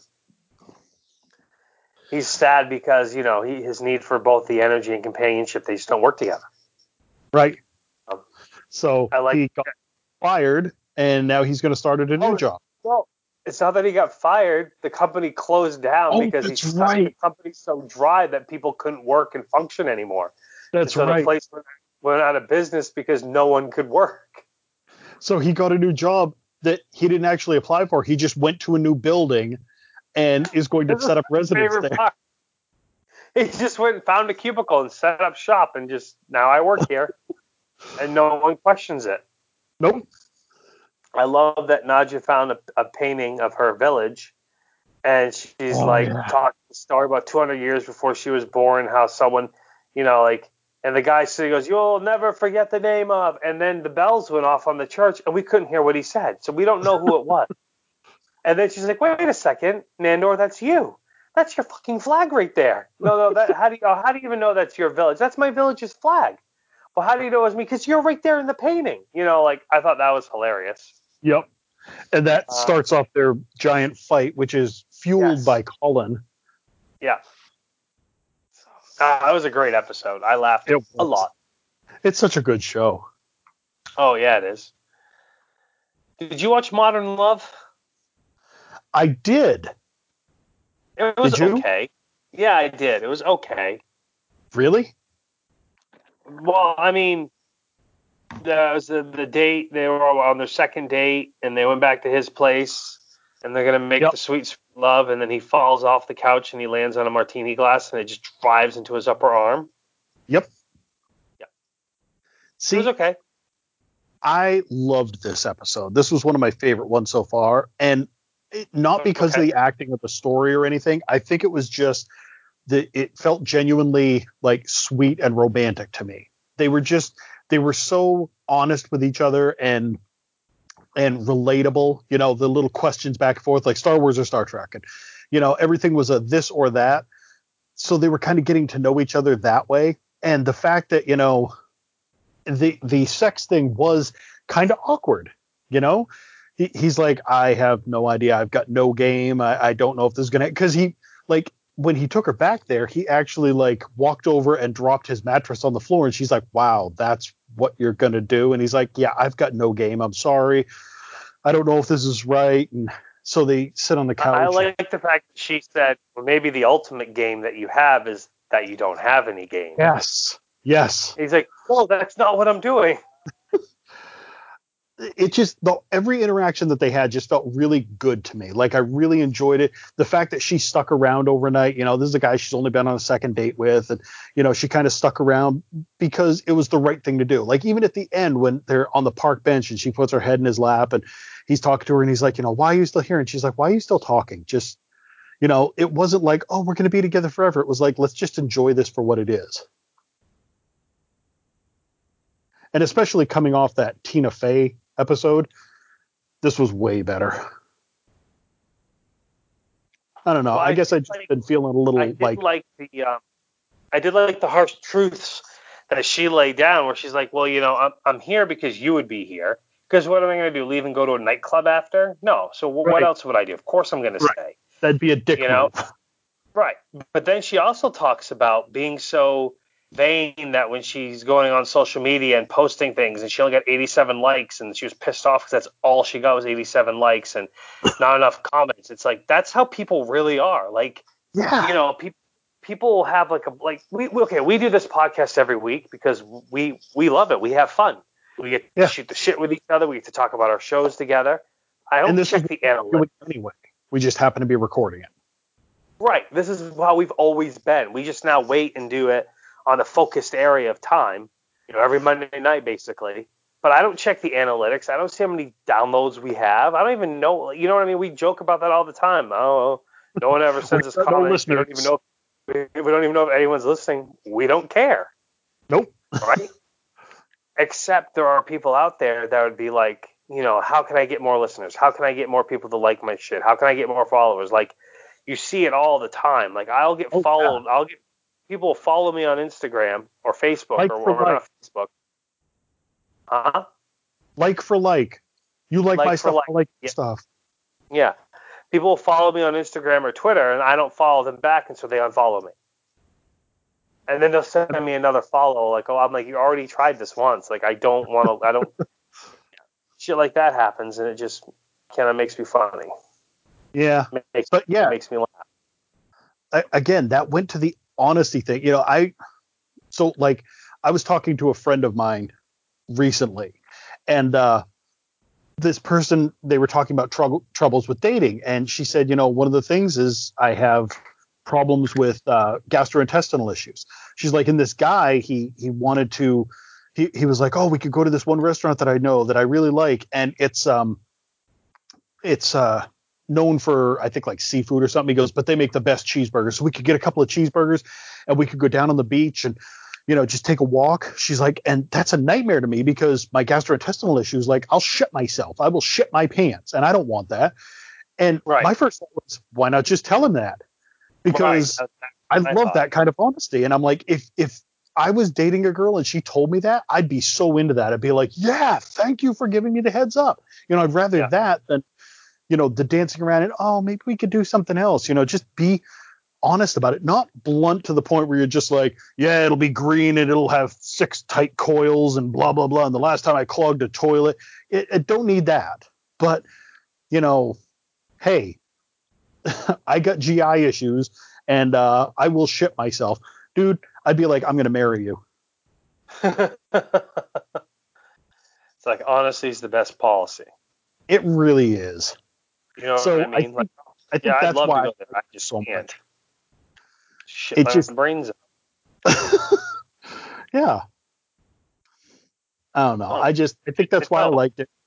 He's sad because, you know, he, his need for both the energy and companionship, they just don't work together. Right. Um, so I like he got fired, and now he's going to start at a new oh, job. Well, it's not that he got fired. The company closed down oh, because he's right. the company's so dry that people couldn't work and function anymore. That's so right. The place went, went out of business because no one could work. So he got a new job that he didn't actually apply for. He just went to a new building and is going to set up residence there. Part. He just went and found a cubicle and set up shop and just, now I work here. And no one questions it. Nope. I love that Nadja found a, a painting of her village. And she's oh, like yeah. talking a story about two hundred years before she was born, how someone, you know, like, and the guy so he goes, you'll never forget the name of, and then the bells went off on the church and we couldn't hear what he said. So we don't know who it was. And then she's like, wait a second, Nandor, that's you. That's your fucking flag right there. No, no, that, how do you, oh, how do you even know that's your village? That's my village's flag. Well, how do you know it was me? Because you're right there in the painting. You know, like, I thought that was hilarious. Yep. And that uh, starts off their giant fight, which is fueled yes. by Colin. Yeah. Uh, that was a great episode. I laughed a lot. It's such a good show. Oh, yeah, it is. Did you watch Modern Love? I did. It was Did you? okay. Yeah, I did. It was okay. Really? Well, I mean, that was the, the date. They were on their second date, and they went back to his place, and they're gonna make Yep. the sweet, sweet love, and then he falls off the couch and he lands on a martini glass, and it just drives into his upper arm. Yep. Yeah. See, It was okay. I loved this episode. This was one of my favorite ones so far, and it, not because Okay. of the acting of the story or anything. I think it was just that it felt genuinely like sweet and romantic to me. They were just they were so honest with each other and and relatable. You know, the little questions back and forth, like Star Wars or Star Trek, and you know, everything was a this or that. So they were kind of getting to know each other that way. And the fact that, you know, the the sex thing was kind of awkward, you know. He, he's like, I have no idea. I've got no game. I, I don't know if this is gonna, because he like when he took her back there, he actually like walked over and dropped his mattress on the floor, and she's like, wow, that's what you're gonna do. And he's like, yeah, I've got no game. I'm sorry. I don't know if this is right. And so they sit on the couch. I like the fact that she said, well, maybe the ultimate game that you have is that you don't have any game. Yes. Yes. He's like, well, that's not what I'm doing. It just, though, every interaction that they had just felt really good to me. Like, I really enjoyed it. The fact that she stuck around overnight, you know, this is a guy she's only been on a second date with. And, you know, she kind of stuck around because it was the right thing to do. Like, even at the end when they're on the park bench and she puts her head in his lap and he's talking to her and he's like, you know, why are you still here? And she's like, why are you still talking? Just, you know, it wasn't like, oh, we're going to be together forever. It was like, let's just enjoy this for what it is. And especially coming off that Tina Fey episode, this was way better. I don't know. Well, I, I guess did I've just like- been feeling a little I did like, like, the, um, I did like the harsh truths that she laid down, where she's like, well, you know, I'm, I'm here because you would be here. Because what am I going to do? Leave and go to a nightclub after? No. So w- Right. what else would I do? Of course I'm going to Right. stay. that'd be a dick You know? move. Right. But then she also talks about being so vain that when she's going on social media and posting things and she only got eighty-seven likes and she was pissed off because that's all she got was eighty-seven likes and not enough comments. It's like, that's how people really are. Like, Yeah. you know, people people have like a like we we- okay, we do this podcast every week because we we love it. We have fun. We get to Yeah. shoot the shit with each other. We get to talk about our shows together. I don't And this check is the what we're doing analytics. anyway. We just happen to be recording it. Right. This is how we've always been. We just now wait and do it on a focused area of time, you know, every Monday night basically. But I don't check the analytics. I don't see how many downloads we have. I don't even know. You know what I mean? We joke about that all the time. Oh, no one ever sends us We've got no comments. We don't even listeners. know. If, we don't even know if anyone's listening. We don't care, Nope. right? Except there are people out there that would be like, you know, how can I get more listeners? How can I get more people to like my shit? How can I get more followers? Like, you see it all the time. Like, I'll get Oh, followed. I'll get people will follow me on Instagram or Facebook Like or, for or like. not Facebook. Huh? Like for like. You like, Like my for stuff, like. I like your Yeah. stuff. Yeah. People will follow me on Instagram or Twitter, and I don't follow them back, and so they unfollow me. And then they'll send me another follow. Like, oh, I'm like, you already tried this once. Like, I don't want to. I don't. Shit like that happens, and it just kind of makes me funny. Yeah. Makes, But yeah, it makes me laugh. I, again, that went to the honesty thing. You know, I, so like, I was talking to a friend of mine recently, and uh, this person, they were talking about trouble, troubles with dating. And she said, you know, one of the things is I have problems with uh, gastrointestinal issues. She's like, and this guy, he, he wanted to, he, he was like, oh, we could go to this one restaurant that I know that I really like. And it's, um, it's, uh, known for, I think, like seafood or something. He goes, but they make the best cheeseburgers. So we could get a couple of cheeseburgers and we could go down on the beach and, you know, just take a walk. She's like, and that's a nightmare to me because my gastrointestinal issues, like, I'll shit myself. I will shit my pants, and I don't want that. And Right. my first thought was, why not just tell him that? Because Right. I my love thought. that kind of honesty. And I'm like, if if I was dating a girl and she told me that, I'd be so into that. I'd be like, yeah, thank you for giving me the heads up. You know, I'd rather Yeah. that than, you know, the dancing around and, oh, maybe we could do something else. You know, just be honest about it, not blunt to the point where you're just like, yeah, it'll be green and it'll have six tight coils and blah, blah, blah. And the last time I clogged a toilet, it, it don't need that. But, you know, hey, I got G I issues and uh, I will shit myself. Dude, I'd be like, I'm going to marry you. It's like, honesty is the best policy. It really is. You know so what I mean? I think, like, I think yeah, that's I'd love why to go there. I just so can't. much. Shit It my just, brains out. yeah. I don't know. Oh. I just, I think that's why I liked it.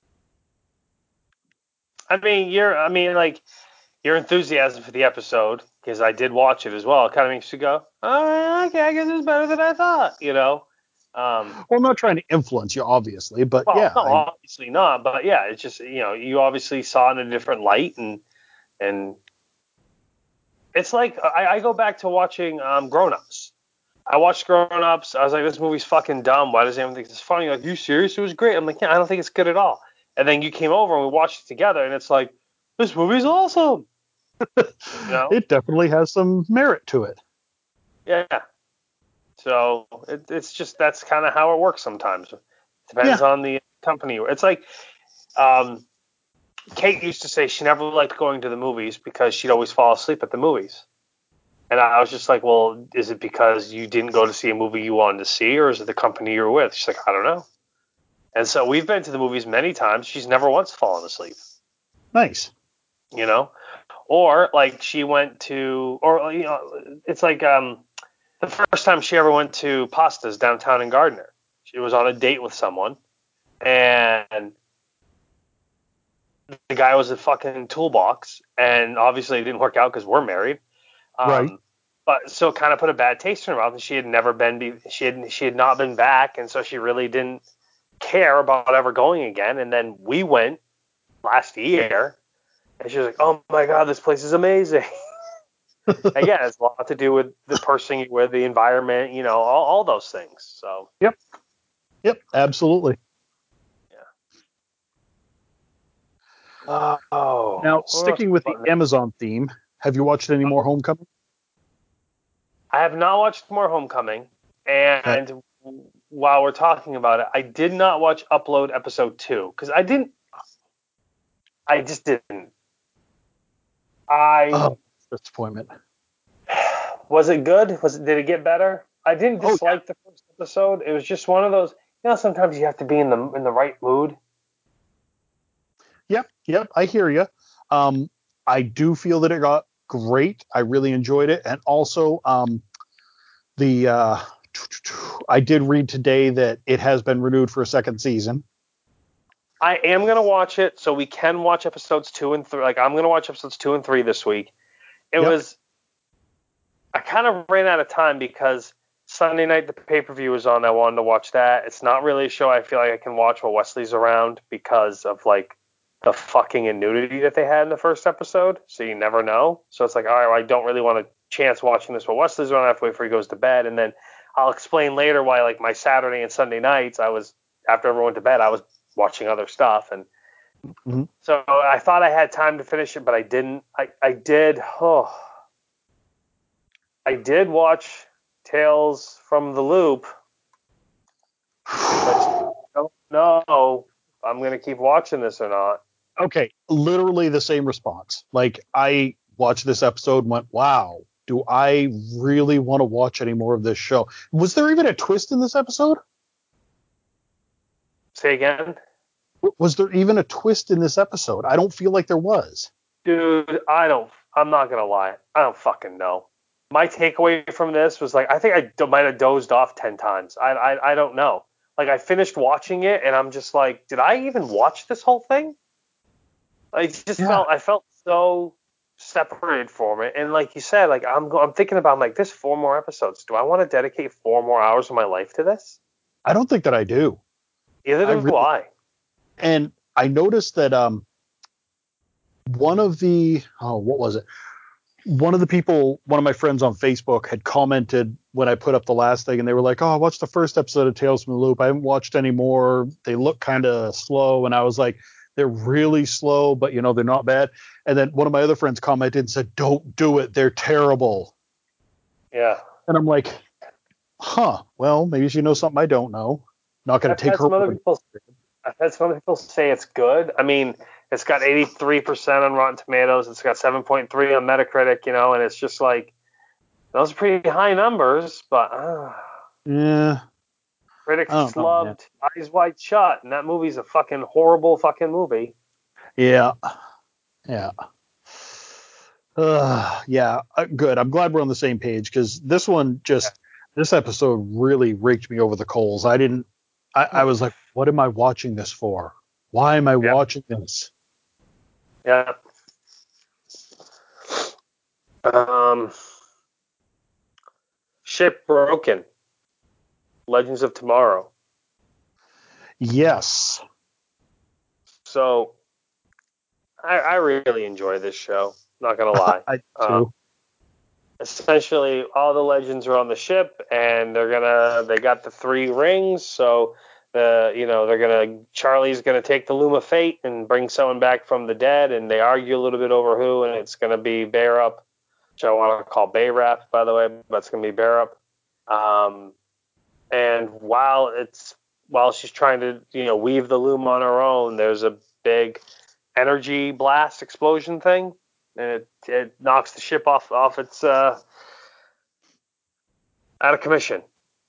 I mean, you're, I mean, like, your enthusiasm for the episode, because I did watch it as well, it kind of makes you go, all right, okay, I guess it's better than I thought, you know? Um, well, I'm not trying to influence you, obviously, but well, yeah. no, I, obviously not, but yeah, it's just, you know, you obviously saw it in a different light, and, and it's like, I, I go back to watching um, Grown Ups. I watched Grown Ups. I was like, this movie's fucking dumb. Why does anyone think it's funny? Like, you serious? It was great. I'm like, yeah, I don't think it's good at all. And then you came over and we watched it together, and it's like, this movie's awesome. You know? It definitely has some merit to it. Yeah. So it, it's just, that's kind of how it works sometimes. Depends Yeah. on the company. It's like, um, Kate used to say she never liked going to the movies because she'd always fall asleep at the movies. And I was just like, well, is it because you didn't go to see a movie you wanted to see, or is it the company you were with? She's like, I don't know. And so we've been to the movies many times. She's never once fallen asleep. Nice. You know? Or like she went to, or, you know, it's like um, the first time she ever went to Pastas downtown in Gardner. She was on a date with someone, and the guy was a fucking toolbox, and obviously it didn't work out because we're married. Um, Right. But so it kind of put a bad taste in her mouth, and she had never been, she had, she had not been back, and so she really didn't care about ever going again. And then we went last year, and she was like, "Oh my god, this place is amazing." Again, it's a lot to do with the person you're with, the environment, you know, all, all those things. So. Yep. Yep. Absolutely. Yeah. Oh. Now, sticking with the Amazon theme, have you watched any more Homecoming? I have not watched more Homecoming, and okay. While we're talking about it, I did not watch Upload episode two because I didn't. I just didn't. I. Oh, disappointment. Was it good? Was it? Did it get better? I didn't dislike oh, yeah. the first episode. It was just one of those. You know, sometimes you have to be in the in the right mood. Yep, yep, I hear you. Um, I do feel that it got great. I really enjoyed it, and also um, the uh, I did read today that it has been renewed for a second season. I am gonna watch it, so we can watch episodes two and three. Like I'm gonna watch episodes two and three this week. It yep. was. I kind of ran out of time because Sunday night the pay per view was on. I wanted to watch that. It's not really a show I feel like I can watch while Wesley's around because of like the fucking and nudity that they had in the first episode. So you never know. So it's like, all right, well, I don't really want to chance watching this while Wesley's around. I have to wait before he goes to bed, and then I'll explain later why like my Saturday and Sunday nights I was after everyone went to bed I was watching other stuff, and mm-hmm. so I thought I had time to finish it, but I didn't. I I did. Oh. I did watch Tales from the Loop, but I don't know if I'm going to keep watching this or not. Okay, literally the same response. Like, I watched this episode and went, wow, do I really want to watch any more of this show? Was there even a twist in this episode? Say again? Was there even a twist in this episode? I don't feel like there was. Dude, I don't, I'm not going to lie. I don't fucking know. My takeaway from this was like, I think I d- might have dozed off ten times. I, I I don't know. Like I finished watching it and I'm just like, did I even watch this whole thing? I just yeah. felt, I felt so separated from it. And like you said, like I'm I'm thinking about, I'm like, there's four more episodes. Do I want to dedicate four more hours of my life to this? I don't think that I do. Either do I. Really, I. And I noticed that um one of the, oh, what was it? One of the people, one of my friends on Facebook had commented when I put up the last thing, and they were like, oh, I watched the first episode of Tales from the Loop. I haven't watched any more. They look kind of slow. And I was like, they're really slow, but, you know, they're not bad. And then one of my other friends commented and said, don't do it. They're terrible. Yeah. And I'm like, huh, well, maybe she knows something I don't know. Not going to take her. Some other people, I've had some people say it's good. I mean, it's got eighty-three percent on Rotten Tomatoes. It's got seven point three on Metacritic, you know, and it's just like, those are pretty high numbers, but uh, Yeah. critics I don't know, loved Eyes Wide Shut, and that movie's a fucking horrible fucking movie. Yeah. Yeah. Uh, yeah. Uh, good. I'm glad we're on the same page because this one just, this episode really raked me over the coals. I didn't, I, I was like, what am I watching this for? Why am I Yep. watching this? Yeah. Um, Ship Broken. Legends of Tomorrow. Yes. So, I, I really enjoy this show. Not gonna lie. I Um, too. essentially, all the legends are on the ship, and they're gonna. They got the three rings, so the you know they're gonna. Charlie's gonna take the Loom of Fate and bring someone back from the dead, and they argue a little bit over who, and it's gonna be Bayrup, which I want to call Bayrap, by the way, but it's gonna be Bayrup. Um, and while it's while she's trying to you know weave the loom on her own, there's a big energy blast explosion thing, and it, it knocks the ship off off its uh, out of commission.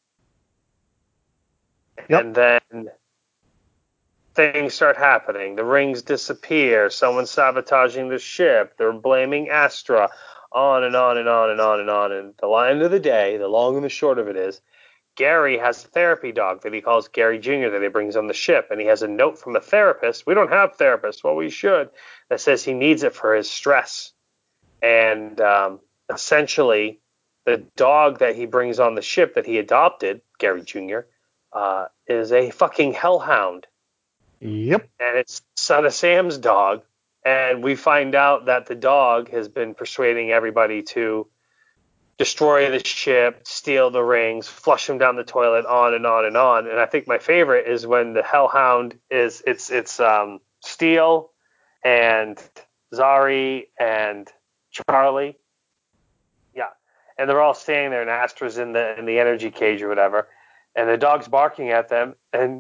Yep. And then things start happening. The rings disappear. Someone's sabotaging the ship. They're blaming Astra. On and on and on and on and on. And the end of the day, the long and the short of it is, Gary has a therapy dog that he calls Gary Junior that he brings on the ship, and he has a note from a therapist. We don't have therapists. Well, we should. That says he needs it for his stress. And um, essentially, the dog that he brings on the ship that he adopted, Gary Junior, uh, is a fucking hellhound. Yep. And it's Son of Sam's dog. And we find out that the dog has been persuading everybody to destroy the ship, steal the rings, flush them down the toilet, on and on and on. And I think my favorite is when the hellhound is it's it's um, Steele and Zari and Charlie. Yeah. And they're all standing there, and Astra's in the in the energy cage or whatever, and the dog's barking at them, and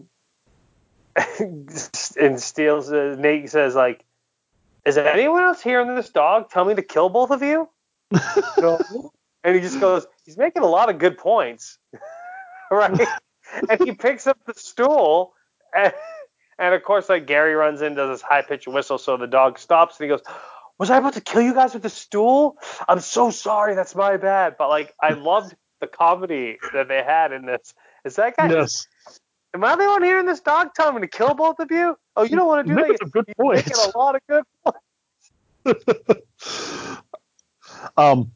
and Steele says, Nate says like, "Is anyone else hearing this dog tell me to kill both of you?" No. And he just goes, "He's making a lot of good points," right? And he picks up the stool, and, and of course, like Gary runs in, does this high pitched whistle, so the dog stops, and he goes, "Was I about to kill you guys with the stool? I'm so sorry, that's my bad." But like, I loved the comedy that they had in this. Is that guy? Yes. Am I the one hearing this dog telling me to kill both of you? Oh, you don't want to do Making that? some good He's points. making a lot of good points. um,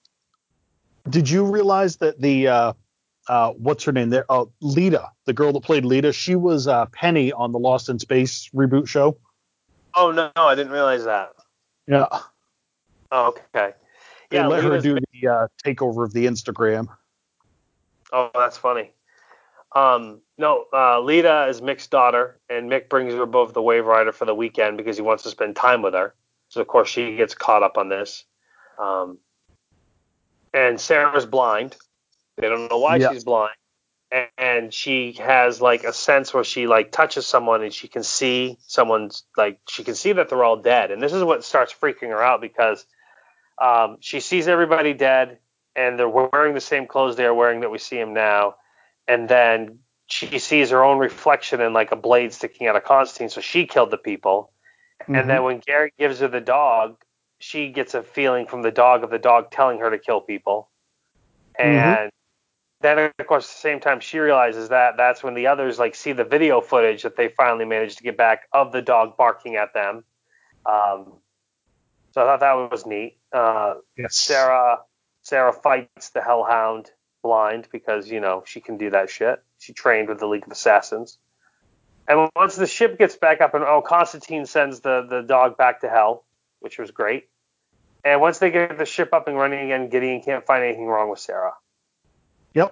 did you realize that the uh, uh, what's her name there? Uh, Lita, the girl that played Lita, she was uh, Penny on the Lost in Space reboot show. Oh no, no, I didn't realize that. Yeah. Oh, okay. They Yeah, let her Lita's do the uh, takeover of the Instagram. Oh, that's funny. Um, no, uh, Lita is Mick's daughter, and Mick brings her above the Wave Rider for the weekend because he wants to spend time with her. So, of course, she gets caught up on this. Um, and Sarah's blind. They don't know why Yeah. she's blind. And, and she has, like, a sense where she, like, touches someone and she can see someone's, like, she can see that they're all dead. And this is what starts freaking her out because um, she sees everybody dead, and they're wearing the same clothes they are wearing that we see him now. And then she sees her own reflection in like a blade sticking out of Constantine, so she killed the people. Mm-hmm. And then when Gary gives her the dog, she gets a feeling from the dog of the dog telling her to kill people. And mm-hmm. then, of course, at the same time, she realizes that that's when the others like see the video footage that they finally managed to get back of the dog barking at them. Um, so I thought that was neat. Uh, yes. Sarah Sarah fights the Hellhound blind because, you know, she can do that shit. She trained with the League of Assassins. And once the ship gets back up and, oh, Constantine sends the, the dog back to hell, which was great. And once they get the ship up and running again, Gideon can't find anything wrong with Sarah. Yep.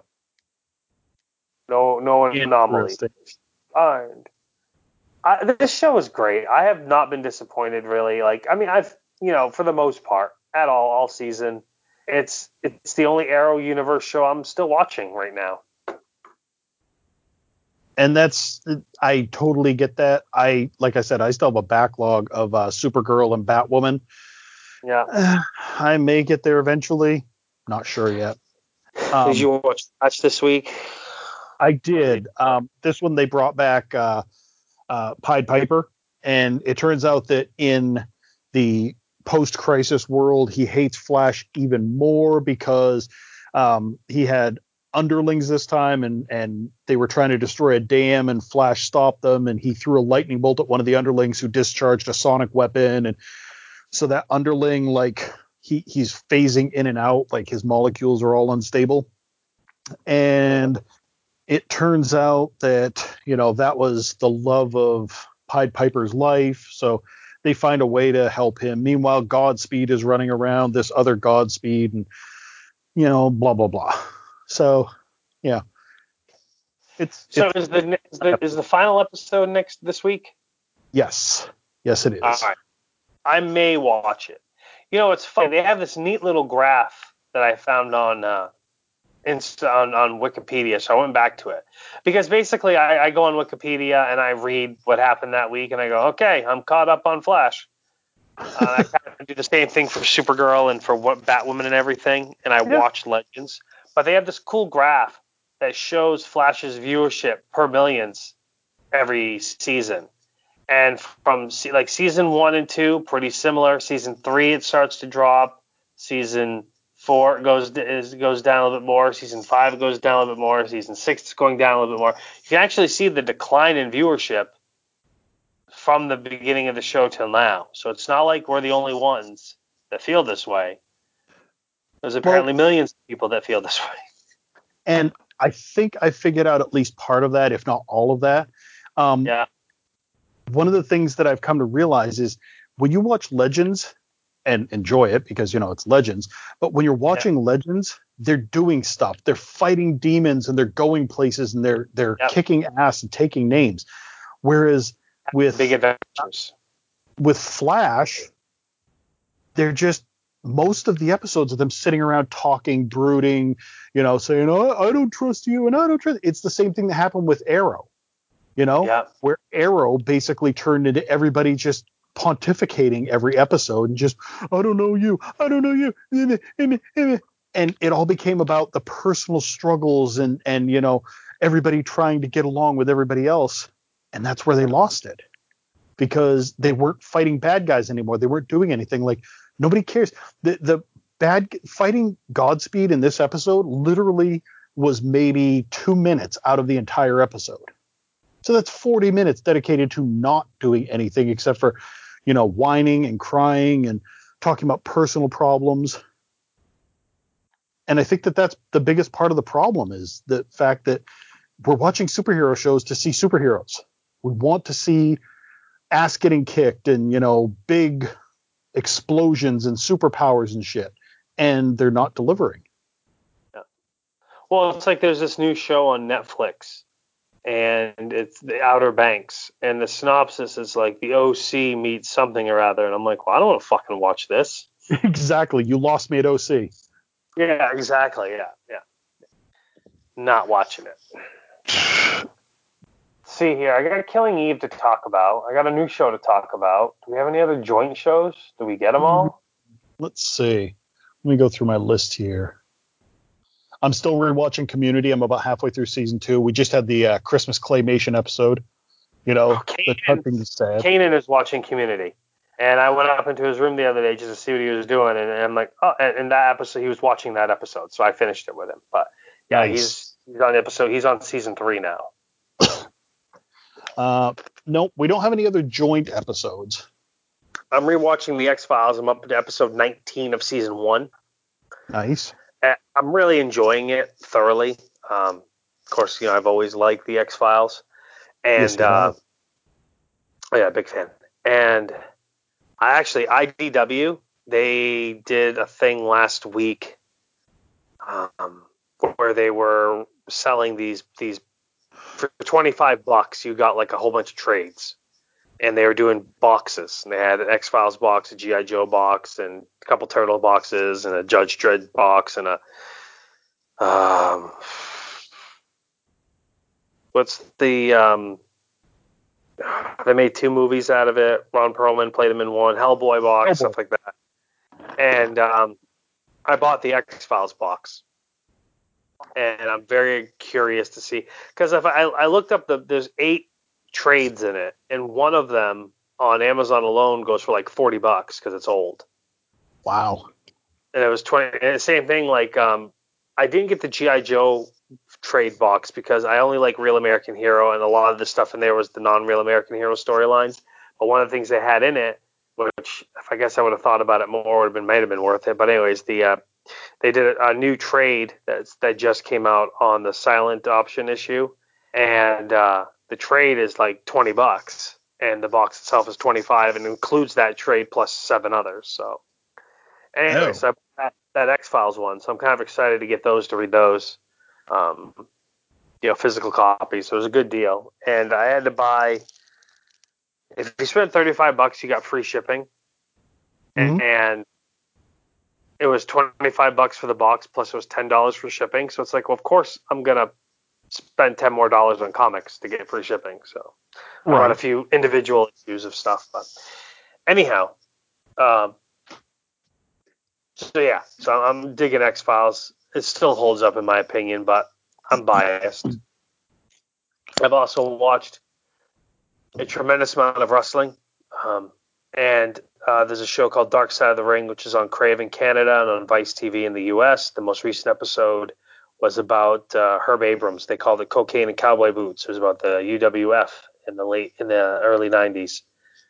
No no anomaly. And I, this show is great. I have not been disappointed, really. Like, I mean, I've, you know, for the most part, at all, all season. It's it's the only Arrow Universe show I'm still watching right now. and that's I totally get that. I like I said, I still have a backlog of uh, Supergirl and Batwoman. Yeah. Uh, I may get there eventually. Not sure yet. Um, Did you watch Flash this week? I did. Um, this one they brought back uh, uh, Pied Piper, and it turns out that in the post-crisis world, he hates Flash even more because um, he had underlings this time, and and they were trying to destroy a dam, and Flash stopped them, and he threw a lightning bolt at one of the underlings who discharged a sonic weapon, and so that underling, like he he's phasing in and out, like his molecules are all unstable, and it turns out that, you know, that was the love of Pied Piper's life. So they find a way to help him. Meanwhile, Godspeed is running around, this other Godspeed, and, you know, blah, blah, blah. So, yeah. It's, So it's is the, is the is the final episode next this week? yes. Yes, it is. All right. I may watch it. You know, it's funny. They have this neat little graph that I found on uh, Inst- on, on Wikipedia, so I went back to it. Because basically, I, I go on Wikipedia and I read what happened that week, and I go, okay, I'm caught up on Flash. Uh, I kind of do the same thing for Supergirl and for what Batwoman and everything, and I Yeah. watch Legends. But they have this cool graph that shows Flash's viewership per millions every season. And from se- like season one and two, pretty similar. Season three, it starts to drop. Season four goes is, goes down a little bit more. Season five it goes down a little bit more. Season six it's going down a little bit more. You can actually see the decline in viewership from the beginning of the show till now. So it's not like we're the only ones that feel this way. There's apparently Well, millions of people that feel this way. and I think I figured out at least part of that, if not all of that. Um, Yeah. One of the things that I've come to realize is when you watch Legends and enjoy it because, you know, it's Legends, but when you're watching yeah. Legends, they're doing stuff. They're fighting demons and they're going places and they're they're Yep. kicking ass and taking names. Whereas with big adventures. with Flash, they're just most of the episodes of them sitting around talking, brooding, you know, saying, "Oh, I don't trust you," and I don't trust. It's the same thing that happened with Arrow. You know, yeah. where Arrow basically turned into everybody just pontificating every episode and just, I don't know you, I don't know you. And it all became about the personal struggles and, and, you know, everybody trying to get along with everybody else. And that's where they lost it because they weren't fighting bad guys anymore. They weren't doing anything. Like nobody cares. The, the bad fighting Godspeed in this episode literally was maybe two minutes out of the entire episode. So that's forty minutes dedicated to not doing anything except for, you know, whining and crying and talking about personal problems. And I think that that's the biggest part of the problem is the fact that we're watching superhero shows to see superheroes. We want to see ass getting kicked and, you know, big explosions and superpowers and shit. And they're not delivering. Yeah. Well, it's like there's this new show on Netflix. And it's the Outer Banks, and the synopsis is like the O C meets something or other, and I'm like, well, I don't want to fucking watch this. Exactly, you lost me at O C. Yeah, exactly. Yeah, yeah. Not watching it. See here, I got Killing Eve to talk about. I got a new show to talk about. Do we have any other joint shows? Do we get them all? Let's see. Let me go through my list here. I'm still rewatching Community. I'm about halfway through season two. We just had the uh, Christmas claymation episode. You know, oh, the touching is sad. Kanan is watching Community, and I went up into his room the other day just to see what he was doing, and, and I'm like, oh, and in that episode, he was watching that episode, so I finished it with him. But yeah, nice. he's he's on the episode. He's on season three now. uh, no, we don't have any other joint episodes. I'm rewatching the X-Files. I'm up to episode nineteen of season one. Nice. I'm really enjoying it thoroughly. Um, of course, you know, I've always liked the X-Files. And, yes, uh, oh yeah, big fan. And I actually, I D W, they did a thing last week um, where they were selling these, these, for twenty-five bucks, you got like a whole bunch of trades. And they were doing boxes. And they had an X-Files box, a G I. Joe box, and a couple Turtle boxes, and a Judge Dredd box, and a um, what's the um, they made two movies out of it. Ron Perlman played him in one. Hellboy box, Hellboy. stuff like that. And um, I bought the X-Files box, and I'm very curious to see because if I, I looked up the there's eight trades in it, and one of them on Amazon alone goes for like forty bucks because it's old. Wow. And it was twenty. And the same thing, like um, I didn't get the G I. Joe trade box because I only like Real American Hero, and a lot of the stuff in there was the non-Real American Hero storylines. But one of the things they had in it, which if I guess I would have thought about it more, would have been might have been worth it. But anyways, the uh, they did a, a new trade that's that just came out on the silent option issue, and uh, the trade is like twenty bucks, and the box itself is twenty-five, and includes that trade plus seven others. So. Anyway, Oh. so I bought that, that X-Files one, so I'm kind of excited to get those to read those, um, you know, physical copies. So it was a good deal, and I had to buy. If you spent thirty-five bucks, you got free shipping, Mhm. and it was twenty-five bucks for the box plus it was ten dollars for shipping. So it's like, well, of course I'm gonna spend ten more dollars on comics to get free shipping. So I bought a Right. few individual issues of stuff, but anyhow. Um, So yeah, so I'm digging X-Files. It still holds up in my opinion, but I'm biased. I've also watched a tremendous amount of wrestling, um, and uh, there's a show called Dark Side of the Ring, which is on Crave in Canada and on Vice T V in the U S. The most recent episode was about uh, Herb Abrams. They called it Cocaine and Cowboy Boots. It was about the U W F in the late in the early nineties.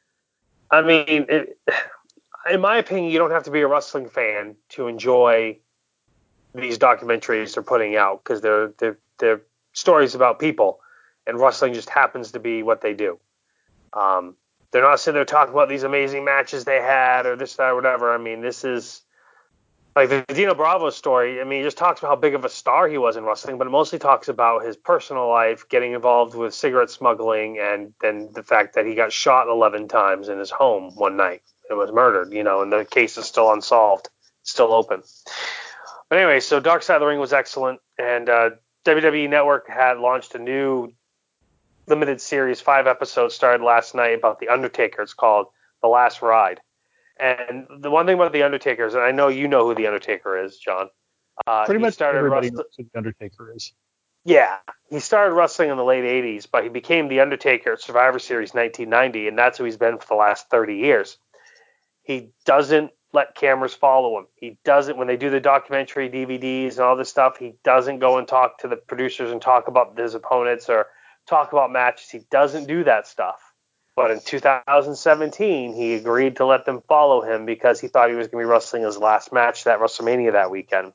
I mean, it, in my opinion, you don't have to be a wrestling fan to enjoy these documentaries they're putting out because they're, they're they're stories about people, and wrestling just happens to be what they do. Um, they're not sitting there talking about these amazing matches they had or this, that, or whatever. I mean, this is like the Dino Bravo story. I mean, he just talks about how big of a star he was in wrestling, but it mostly talks about his personal life, getting involved with cigarette smuggling, and then the fact that he got shot eleven times in his home one night and was murdered. You know, and the case is still unsolved, still open. But anyway, so Dark Side of the Ring was excellent, and uh, W W E Network had launched a new limited series, five episodes, started last night about The Undertaker. It's called The Last Ride. And the one thing about The Undertaker is, and I know you know who The Undertaker is, John. Uh, Pretty he much started everybody wrestling. knows who the Undertaker is. Yeah, he started wrestling in the late eighties, but he became The Undertaker at Survivor Series nineteen ninety, and that's who he's been for the last thirty years. He doesn't let cameras follow him. He doesn't, when they do the documentary D V Ds and all this stuff, he doesn't go and talk to the producers and talk about his opponents or talk about matches. He doesn't do that stuff. But in two thousand seventeen, he agreed to let them follow him because he thought he was going to be wrestling his last match at WrestleMania that weekend.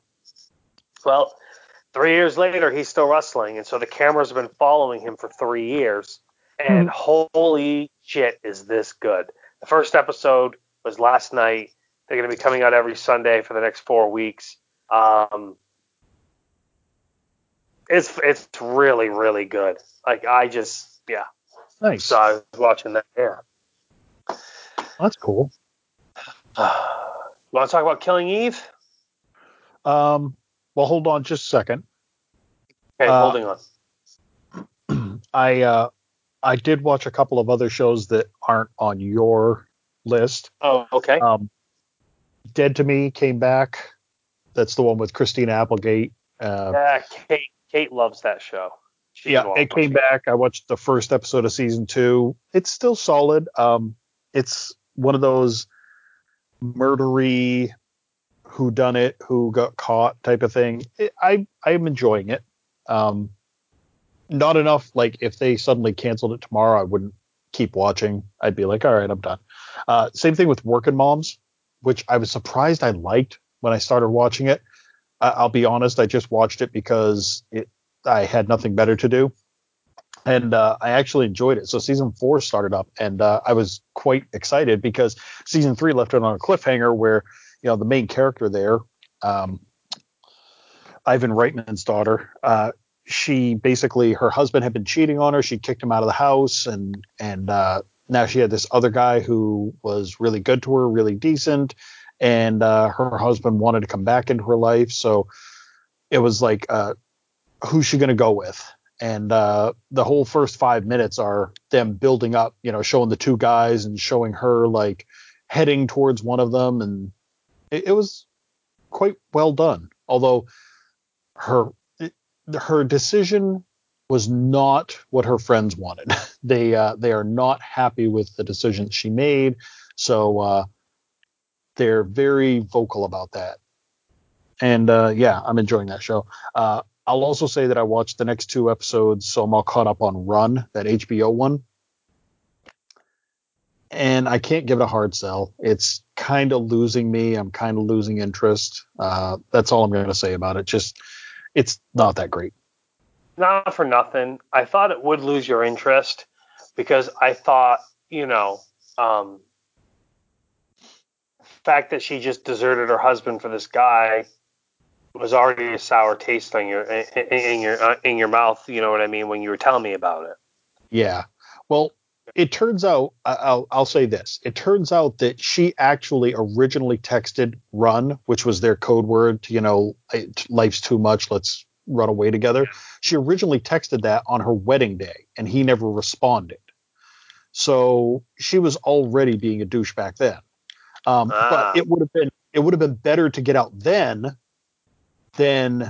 Well, three years later, he's still wrestling, and so the cameras have been following him for three years. And holy shit, is this good. The first episode was last night. They're going to be coming out every Sunday for the next four weeks. Um, it's it's really, really good. Like, I just, yeah. Nice. So I was watching that, yeah. That's cool. You want to talk about Killing Eve? Um, well, hold on just a second. Okay, Uh, holding on. I uh, I did watch a couple of other shows that aren't on your list. Oh, okay. Um, Dead to Me came back. That's the one with Christina Applegate. Uh, Yeah, Kate Kate loves that show. She's yeah, been it came watching back. I watched the first episode of season two. It's still solid. Um, it's one of those murdery, who done it, who got caught type of thing. It, I I'm enjoying it. Um, not enough. Like if they suddenly canceled it tomorrow, I wouldn't keep watching. I'd be like, all right, I'm done. Uh, same thing with Working Moms, which I was surprised I liked when I started watching it. I, I'll be honest, I just watched it because it I had nothing better to do, and uh, I actually enjoyed it. So season four started up, and uh, I was quite excited because season three left it on a cliffhanger where, you know, the main character there, um, Ivan Reitman's daughter, uh, she basically, her husband had been cheating on her. She kicked him out of the house, and and uh, now she had this other guy who was really good to her, really decent, and uh, her husband wanted to come back into her life. So it was like, uh, who's she going to go with? And uh, the whole first five minutes are them building up, you know, showing the two guys and showing her like heading towards one of them. And it, it was quite well done. Although her it, her decision was not what her friends wanted. they uh, they are not happy with the decision she made. So uh, they're very vocal about that. And uh, yeah, I'm enjoying that show. Uh, I'll also say that I watched the next two episodes, so I'm all caught up on Run, that H B O one. And I can't give it a hard sell. It's kind of losing me. I'm kind of losing interest. Uh, that's all I'm going to say about it. Just, it's not that great. Not for nothing. I thought it would lose your interest because I thought, you know, um, the fact that she just deserted her husband for this guy was already a sour taste in your in, in your uh, in your mouth. You know what I mean when you were telling me about it. Yeah. Well, it turns out I'll I'll say this. It turns out that she actually originally texted "run," which was their code word to, you know, life's too much, let's run away together. She originally texted that on her wedding day, and he never responded. So she was already being a douche back then. Um, Ah. But it would have been it would have been better to get out then than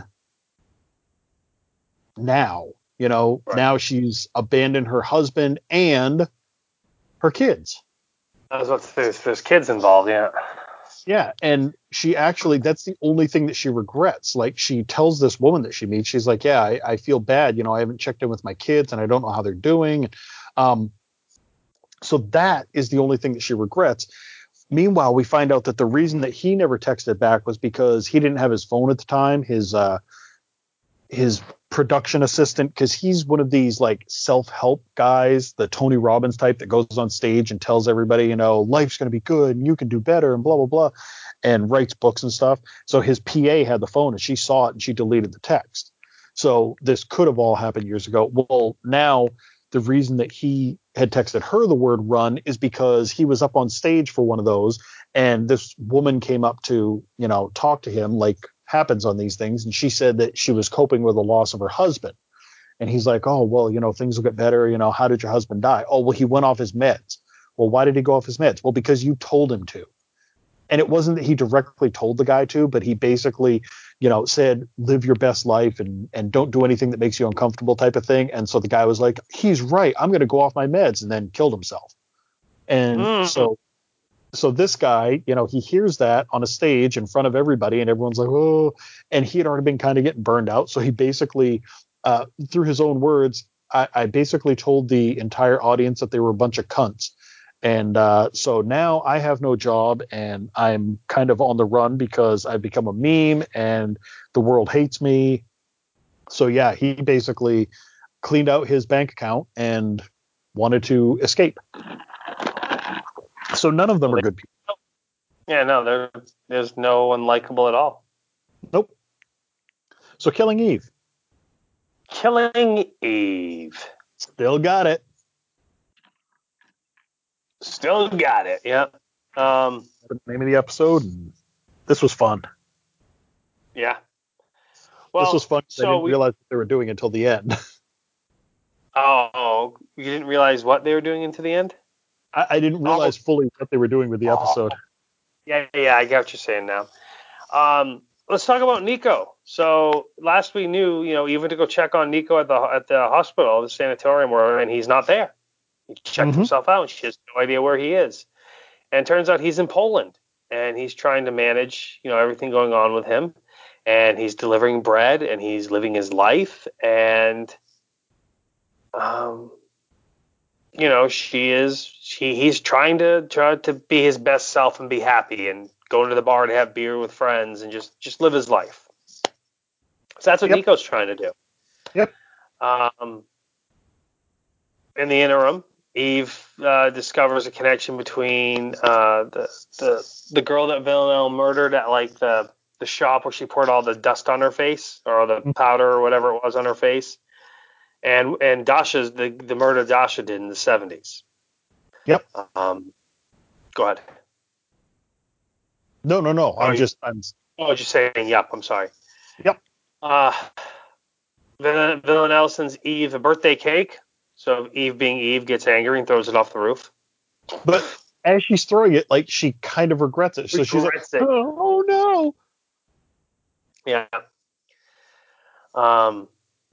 now. You know, Right. Now she's abandoned her husband and her kids. I was about to say, there's, there's kids involved, yeah. Yeah, and she actually, that's the only thing that she regrets. Like, she tells this woman that she meets, she's like, yeah, I, I feel bad. You know, I haven't checked in with my kids and I don't know how they're doing. Um, so that is the only thing that she regrets. Meanwhile, we find out that the reason that he never texted back was because he didn't have his phone at the time. His, uh, his production assistant, because he's one of these like self-help guys, the Tony Robbins type that goes on stage and tells everybody, you know, life's going to be good and you can do better and blah, blah, blah, and writes books and stuff. So his P A had the phone and she saw it and she deleted the text. So this could have all happened years ago. Well, now the reason that he had texted her the word run is because he was up on stage for one of those and this woman came up to, you know, talk to him like happens on these things. And she said that she was coping with the loss of her husband. And he's like, oh, well, you know, things will get better. You know, how did your husband die? Oh, well, he went off his meds. Well, why did he go off his meds? Well, because you told him to. And it wasn't that he directly told the guy to, but he basically, you know, said, live your best life and, and don't do anything that makes you uncomfortable type of thing. And so the guy was like, he's right. I'm going to go off my meds, and then killed himself. And mm. so So this guy, you know, he hears that on a stage in front of everybody and everyone's like, oh, and he had already been kind of getting burned out. So he basically, uh, through his own words, I, I basically told the entire audience that they were a bunch of cunts. And uh, so now I have no job and I'm kind of on the run because I've become a meme and the world hates me. So, yeah, he basically cleaned out his bank account and wanted to escape. So none of them are good people. Yeah, no, there, there's no one likable at all. Nope. So Killing Eve. Killing Eve. Still got it. Still got it, yeah. Um, the name of the episode. And this was fun. Yeah. Well, this was fun. So I didn't we, realize what they were doing until the end. Oh, you didn't realize what they were doing into the end? I, I didn't realize oh. fully what they were doing with the episode. Oh. Yeah, yeah, I get what you're saying now. Um, let's talk about Nico. So last we knew, you know, even to go check on Nico at the at the hospital, the sanatorium, where, and he's not there. He checked mm-hmm. himself out, and she has no idea where he is. And it turns out he's in Poland, and he's trying to manage, you know, everything going on with him. And he's delivering bread, and he's living his life, and um, you know, she is. She he's trying to try to be his best self and be happy, and go to the bar to have beer with friends, and just just live his life. So that's what yep. Nico's trying to do. Yep. Um, in the interim, Eve uh, discovers a connection between uh, the the the girl that Villanelle murdered at like the the shop where she poured all the dust on her face, or the powder or whatever it was on her face, and and Dasha's the the murder Dasha did in the seventies. Yep. Um, go ahead. No, no, no. Oh, I'm just I'm. Oh, just saying. Yep. I'm sorry. Yep. Uh, Vill- Villanelle sends Eve a birthday cake. So Eve, being Eve, gets angry and throws it off the roof. But as she's throwing it, like, she kind of regrets it. So she's like, Regrets it. oh, oh no. Yeah. Um.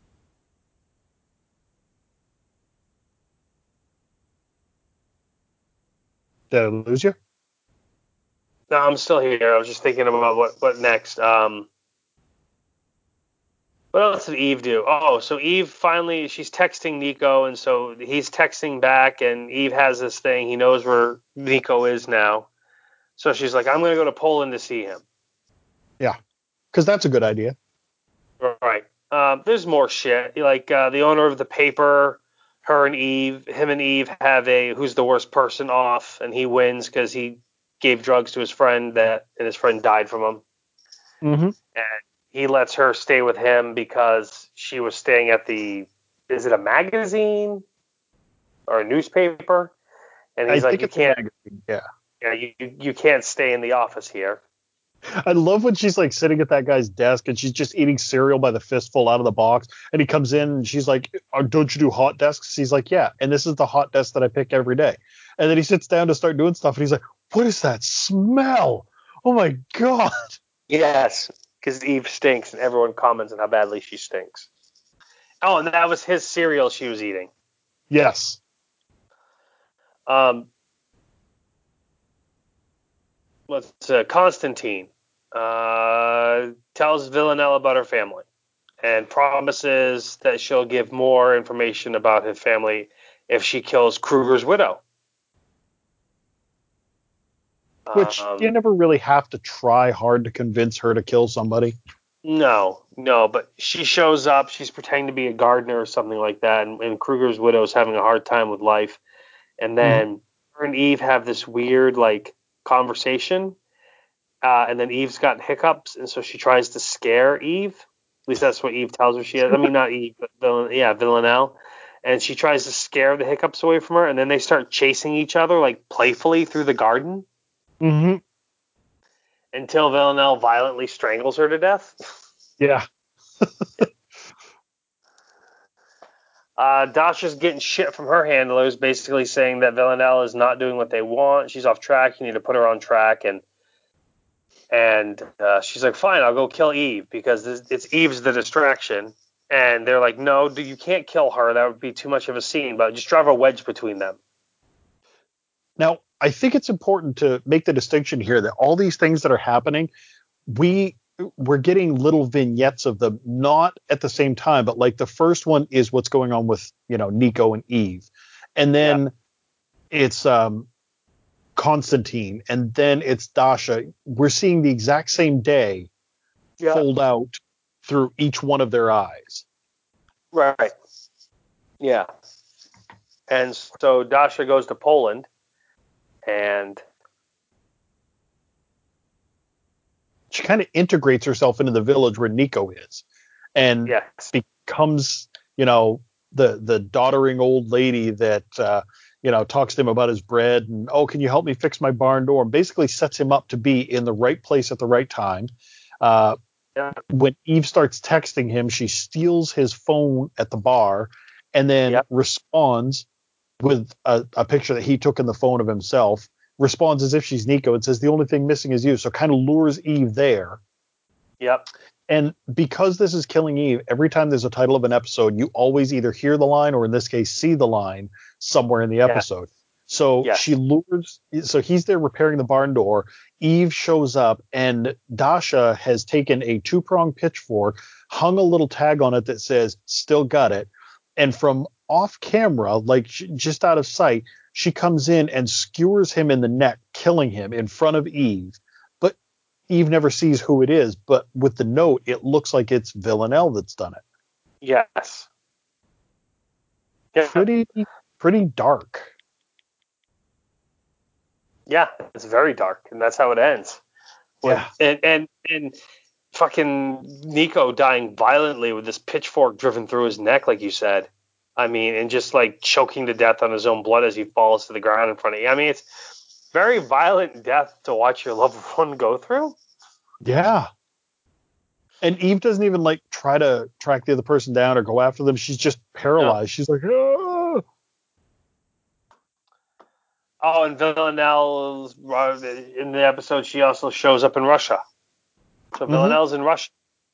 Did I lose you? No, I'm still here. I was just thinking about what what next. Um. What else did Eve do? Oh, so Eve finally, she's texting Nico, and so he's texting back, and Eve has this thing. He knows where Nico is now. So she's like, I'm going to go to Poland to see him. Yeah, because that's a good idea. Right. Um, there's more shit. Like uh, the owner of the paper, her and Eve, him and Eve have a who's the worst person off, and he wins because he gave drugs to his friend that, and his friend died from him. Mm-hmm. And he lets her stay with him because she was staying at the, is it a magazine or a newspaper? And he's I like, think you it's a can't, magazine. Yeah. yeah, you you can't stay in the office here. I love when she's like sitting at that guy's desk and she's just eating cereal by the fistful out of the box. And he comes in and she's like, "Oh, don't you do hot desks?" He's like, yeah. And this is the hot desk that I pick every day. And then he sits down to start doing stuff. And he's like, what is that smell? Oh, my God. Yes, because Eve stinks, and everyone comments on how badly she stinks. Oh, and that was his cereal she was eating. Yes. Um, what's uh, Constantine uh, tells Villanelle about her family and promises that she'll give more information about his family if she kills Kruger's widow. Which Um, you never really have to try hard to convince her to kill somebody. No, no, but she shows up. She's pretending to be a gardener or something like that, and, and Kruger's widow is having a hard time with life. And then mm-hmm. her and Eve have this weird like conversation, uh, and then Eve's got hiccups, and so she tries to scare Eve. At least that's what Eve tells her she has. I mean, not Eve, but Villan- yeah, Villanelle. And she tries to scare the hiccups away from her, and then they start chasing each other like playfully through the garden. Mm-hmm. Until Villanelle violently strangles her to death. Yeah. uh, Dasha's getting shit from her handlers, basically saying that Villanelle is not doing what they want. She's off track. You need to put her on track. And and uh, she's like, fine, I'll go kill Eve because this, it's Eve's the distraction. And they're like, no, you can't kill her. That would be too much of a scene. But just drive a wedge between them. Now, I think it's important to make the distinction here that all these things that are happening, we we're getting little vignettes of them, not at the same time, but like the first one is what's going on with, you know, Nico and Eve. And then yeah. it's um, Constantine, and then it's Dasha. We're seeing the exact same day yeah. fold out through each one of their eyes. Right. Yeah. And so Dasha goes to Poland. And she kind of integrates herself into the village where Nico is, and yes. becomes, you know, the the doddering old lady that uh, you know talks to him about his bread and, oh, can you help me fix my barn door? And basically sets him up to be in the right place at the right time. Uh, yeah. When Eve starts texting him, she steals his phone at the bar, and then yep. responds with a, a picture that he took in the phone of himself. Responds as if she's Nico and says the only thing missing is you. So kind of lures Eve there. Yep. And because this is Killing Eve, every time there's a title of an episode, you always either hear the line or in this case see the line somewhere in the episode. Yeah. So yeah. she lures. So he's there repairing the barn door. Eve shows up and Dasha has taken a two-pronged pitchfork, hung a little tag on it that says "Still got it," and from off camera, like just out of sight, she comes in and skewers him in the neck, killing him in front of Eve. But Eve never sees who it is. But with the note, it looks like it's Villanelle that's done it. Yes. Yeah. Pretty, pretty dark. Yeah, it's very dark, and that's how it ends. With, yeah. And, and, and fucking Nico dying violently with this pitchfork driven through his neck, like you said. I mean, and just like choking to death on his own blood as he falls to the ground in front of you. I mean, it's very violent death to watch your loved one go through. Yeah. And Eve doesn't even like try to track the other person down or go after them. She's just paralyzed. No. She's like, ah! Oh, and Villanelle, in the episode, she also shows up in Russia. So Mm-hmm. Villanelle's in Russia.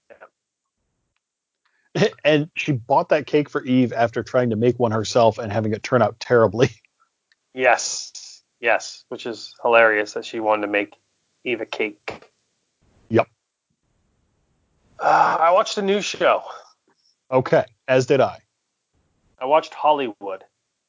Yeah. And she bought that cake for Eve after trying to make one herself and having it turn out terribly. Yes. Yes. Which is hilarious that she wanted to make Eve a cake. Yep. Uh, I watched a new show. Okay. As did I. I watched Hollywood.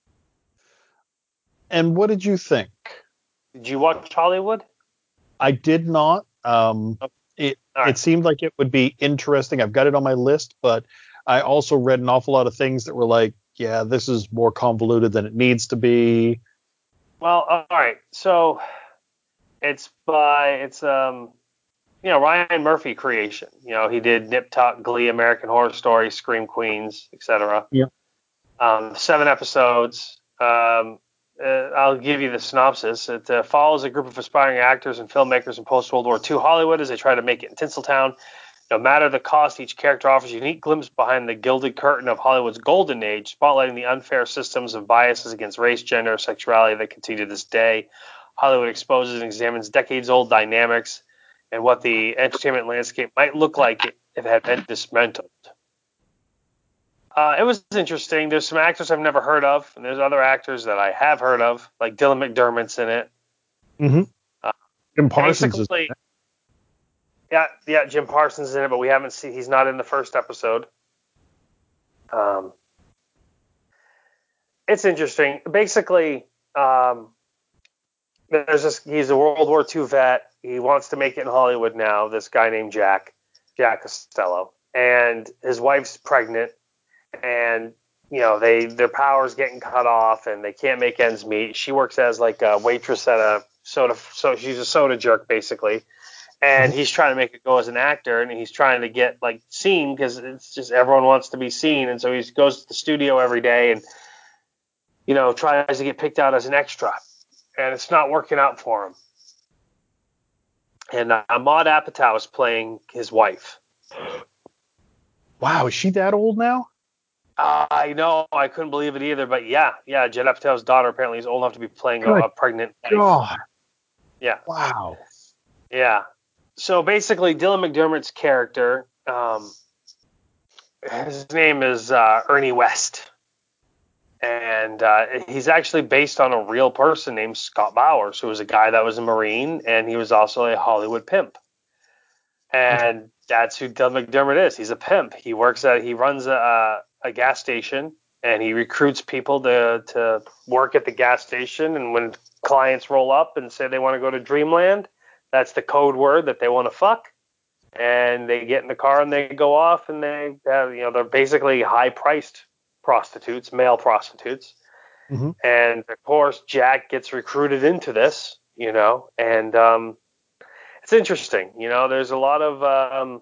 And what did you think? Did you watch Hollywood? I did not. Um, Okay. it All right. it seemed like it would be interesting. I've got it on my list, but I also read an awful lot of things that were like, yeah, this is more convoluted than it needs to be. Well, all right. So it's by it's um you know Ryan Murphy creation. You know he did Nip Tuck, Glee, American Horror Story, Scream Queens, et cetera. Yeah. Um, seven episodes. Um, uh, I'll give you the synopsis. It uh, follows a group of aspiring actors and filmmakers in post-World War Two Hollywood as they try to make it in Tinseltown. No matter the cost, each character offers a unique glimpse behind the gilded curtain of Hollywood's golden age, spotlighting the unfair systems of biases against race, gender, or sexuality that continue to this day. Hollywood exposes and examines decades-old dynamics and what the entertainment landscape might look like if it had been dismantled. Uh, it was interesting. There's some actors I've never heard of, and there's other actors that I have heard of, like Dylan McDermott's in it. Mm-hmm. Uh, Jim Parsons is basically, yeah, yeah, Jim Parsons is in it, but we haven't seen. He's not in the first episode. Um, it's interesting. Basically, um, there's this. He's a World War Two vet. He wants to make it in Hollywood now. This guy named Jack, Jack Costello, and his wife's pregnant. And you know they their power's getting cut off and they can't make ends meet. She works as like a waitress at a soda, so she's a soda jerk basically. And he's trying to make it go as an actor, and he's trying to get like seen because it's just everyone wants to be seen, and so he goes to the studio every day and you know tries to get picked out as an extra, and it's not working out for him. And uh, Ahmad Apatow is playing his wife. Wow, is she that old now? Uh, I know, I couldn't believe it either, but yeah, yeah, Judd Apatow's daughter apparently is old enough to be playing a, a pregnant wife. God. Yeah. Wow. Yeah. So basically, Dylan McDermott's character, um, his name is uh, Ernie West, and uh, he's actually based on a real person named Scott Bowers, who was a guy that was a Marine, and he was also a Hollywood pimp. And that's who Dylan McDermott is. He's a pimp. He works at, he runs a, a gas station, and he recruits people to, to work at the gas station. And when clients roll up and say they want to go to Dreamland, that's the code word that they want to fuck. And they get in the car and they go off, and they have, you know, they're basically high-priced prostitutes, male prostitutes. Mm-hmm. And of course, Jack gets recruited into this, you know, and um, it's interesting. You know, there's a lot of um,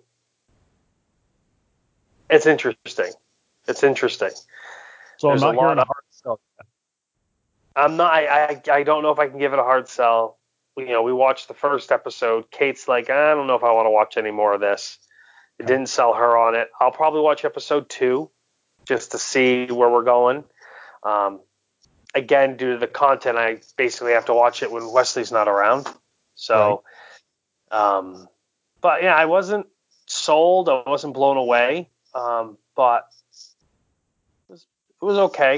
it's interesting. It's interesting. So There's I'm not a lot hearing a of, hard sell. I'm not. I, I I don't know if I can give it a hard sell. You know, we watched the first episode. Kate's like, I don't know if I want to watch any more of this. It didn't sell her on it. I'll probably watch episode two just to see where we're going. Um, again, due to the content, I basically have to watch it when Wesley's not around. So, right. um, but yeah, I wasn't sold. I wasn't blown away. Um, but it was, it was okay.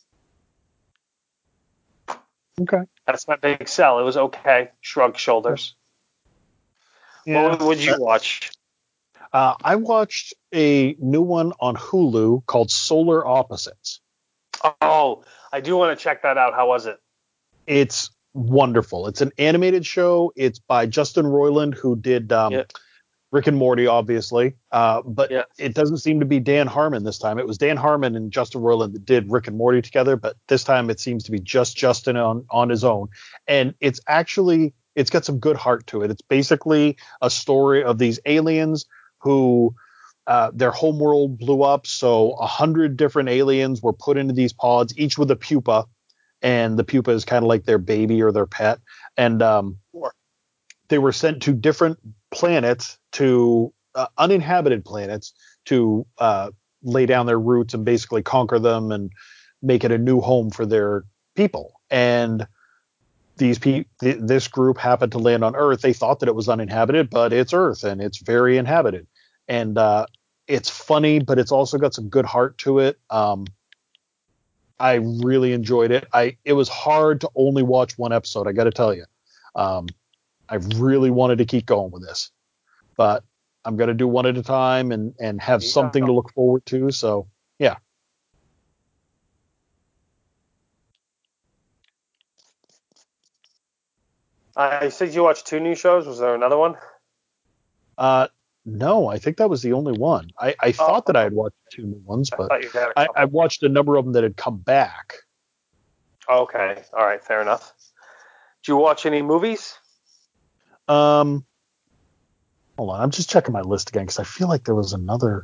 Okay. That's my big sell. It was okay. Shrug shoulders. Yeah. What would you watch? Uh, I watched a new one on Hulu called Solar Opposites. Oh, I do want to check that out. How was it? It's wonderful. It's an animated show. It's by Justin Roiland, who did um, Yeah. Rick and Morty, obviously. Uh, but Yeah. it doesn't seem to be Dan Harmon this time. It was Dan Harmon and Justin Roiland that did Rick and Morty together, but this time it seems to be just Justin on, on his own. And it's actually, it's got some good heart to it. It's basically a story of these aliens who uh, their homeworld blew up. So a hundred different aliens were put into these pods, each with a pupa. And the pupa is kind of like their baby or their pet. And um, Sure. they were sent to different planets to uh, uninhabited planets to uh, lay down their roots and basically conquer them and make it a new home for their people. And these pe- th- this group happened to land on Earth. They thought that it was uninhabited, but it's Earth and it's very inhabited. And uh, it's funny, but it's also got some good heart to it. Um, I really enjoyed it. I it was hard to only watch one episode, I got to tell you. Um, I really wanted to keep going with this, but I'm going to do one at a time and and have Yeah. something to look forward to. So yeah. I said you watched two new shows. Was there another one? Uh, no, I think that was the only one. I, I Oh, thought that I had watched two new ones, I but thought you had a I, couple. I watched a number of them that had come back. Okay, all right, fair enough. Did you watch any movies? Um, hold on, I'm just checking my list again because I feel like there was another.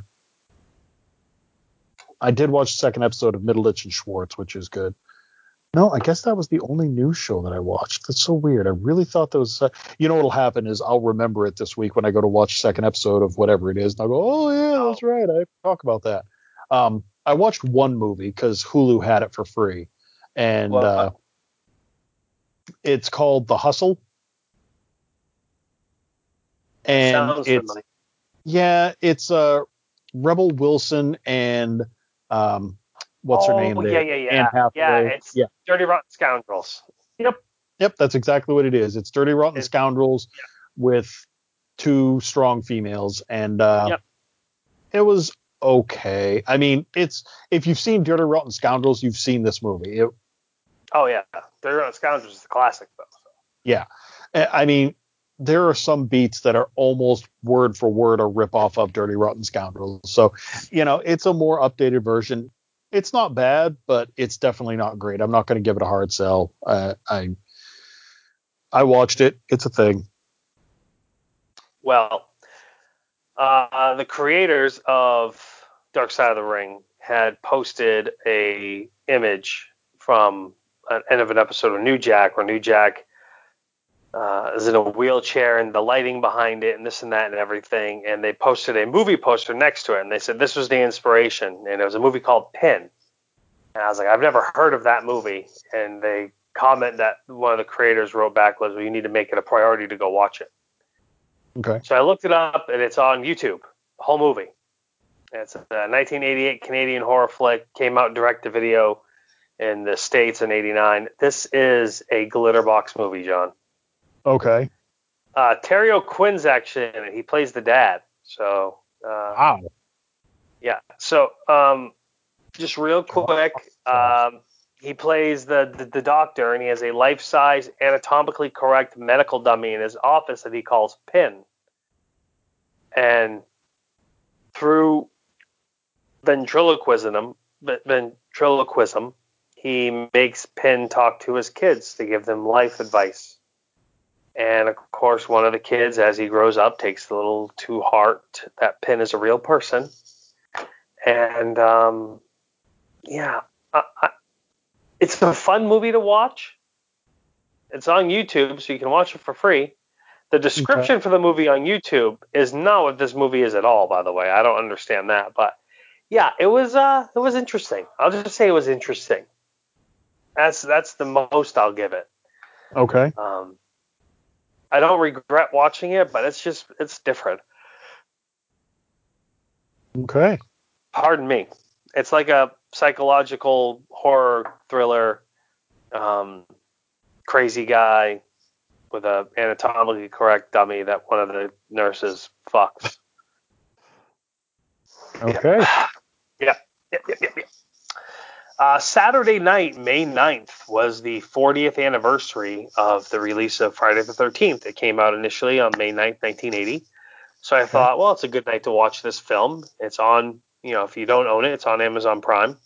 I did watch the second episode of Middleditch and Schwartz, which is good. No, I guess that was the only news show that I watched. That's so weird. I really thought there was. Uh, you know what'll happen is I'll remember it this week when I go to watch the second episode of whatever it is, and I'll go, "Oh yeah, that's right. I have to talk about that." Um, I watched one movie because Hulu had it for free, and What? uh, it's called The Hustle, and Sounds it's familiar. yeah, it's uh, Rebel Wilson and um, what's her Oh, name yeah, there, yeah, Anne yeah. Yeah, Hathaway. it's Yeah. Dirty Rotten Scoundrels. Yep. Yep, that's exactly what it is. It's Dirty Rotten It, Scoundrels yeah. with two strong females, and uh, Yep. it was okay. I mean, it's if you've seen Dirty Rotten Scoundrels, you've seen this movie. It, Oh, yeah. Dirty Rotten Scoundrels is a classic, though. So. yeah, I I mean, there are some beats that are almost word for word a rip off of Dirty Rotten Scoundrels. So, you know, it's a more updated version. It's not bad, but it's definitely not great. I'm not going to give it a hard sell. Uh, I I watched it. It's a thing. Well, uh, the creators of Dark Side of the Ring had posted a image from an end of an episode of New Jack, where New Jack uh, is in a wheelchair and the lighting behind it and this and that and everything. And they posted a movie poster next to it, and they said this was the inspiration, and it was a movie called Pin. And I was like, I've never heard of that movie. And they comment that one of the creators wrote back was, well, you need to make it a priority to go watch it. Okay. So I looked it up, and it's on YouTube, the whole movie. It's a nineteen eighty-eight Canadian horror flick, came out direct to video in the States in eighty-nine. This is a glitter box movie, John. Okay. Uh, Terry O'Quinn's actually in it. He plays the dad. So, uh, Wow. yeah. So, um, just real quick, um, he plays the, the, the doctor, and he has a life-size, anatomically correct medical dummy in his office that he calls Pin. And through ventriloquism, ventriloquism, he makes Pin talk to his kids to give them life advice. And of course, one of the kids, as he grows up, takes a little to heart that Pin is a real person. And um, yeah, I, I, it's a fun movie to watch. It's on YouTube, so you can watch it for free. The description Okay. for the movie on YouTube is not what this movie is at all, by the way. I don't understand that, but yeah, it was uh, it was interesting. I'll just say it was interesting. That's that's the most I'll give it. Okay. Um, I don't regret watching it, but it's just it's different. Okay. Pardon me. It's like a psychological horror thriller. Um, crazy guy with a anatomically correct dummy that one of the nurses fucks. Okay. Yeah. Yeah. Yeah. Yeah. Yeah. yeah. Uh, Saturday night, May ninth, was the fortieth anniversary of the release of Friday the thirteenth. It came out initially on May ninth, nineteen eighty. So I Okay. thought, well, it's a good night to watch this film. It's on, you know, if you don't own it, it's on Amazon Prime.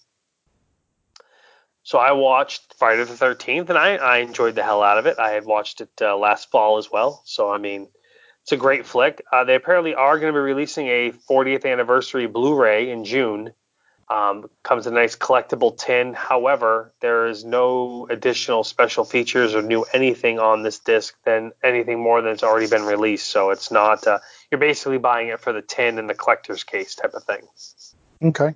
So I watched Friday the thirteenth, and I, I enjoyed the hell out of it. I had watched it uh, last fall as well. So, I mean, it's a great flick. Uh, they apparently are going to be releasing a fortieth anniversary Blu-ray in June Um, comes in a nice collectible tin. However, there is no additional special features or new anything on this disc than anything more than it's already been released. So it's not, uh, you're basically buying it for the tin and the collector's case type of thing. Okay.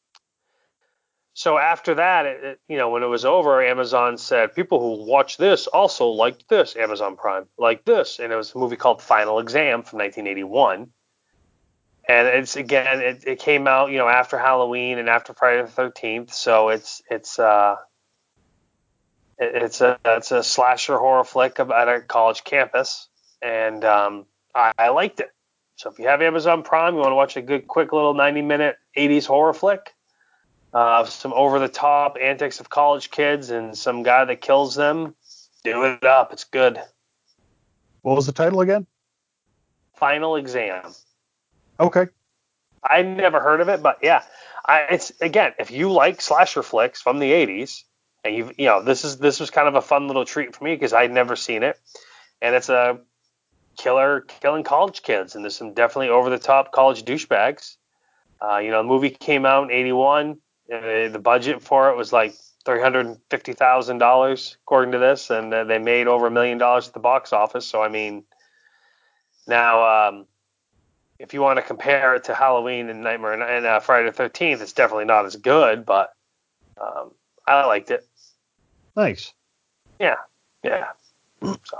So after that, it, it, you know, when it was over, Amazon said, people who watch this also liked this, Amazon Prime, like this. And it was a movie called Final Exam from nineteen eighty-one. And it's again, it, it came out, you know, after Halloween and after Friday the thirteenth, so it's it's uh it, it's a it's a slasher horror flick about a college campus, and um, I, I liked it. So if you have Amazon Prime, you want to watch a good, quick little ninety minute eighties horror flick, uh, some over the top antics of college kids and some guy that kills them, do it up. It's good. What was the title again? Final Exam. Okay. I never heard of it, but yeah, I, it's again, if you like slasher flicks from the eighties, and you you know this is this was kind of a fun little treat for me because I'd never seen it, and it's a killer killing college kids, and there's some definitely over the top college douchebags. Uh, you know, the movie came out in eighty-one. Uh, the budget for it was like three hundred fifty thousand dollars according to this, and uh, they made over a million dollars at the box office. So I mean, now. Um, If you want to compare it to Halloween and Nightmare and uh, Friday the thirteenth, it's definitely not as good, but um, I liked it. Nice. Yeah, yeah. So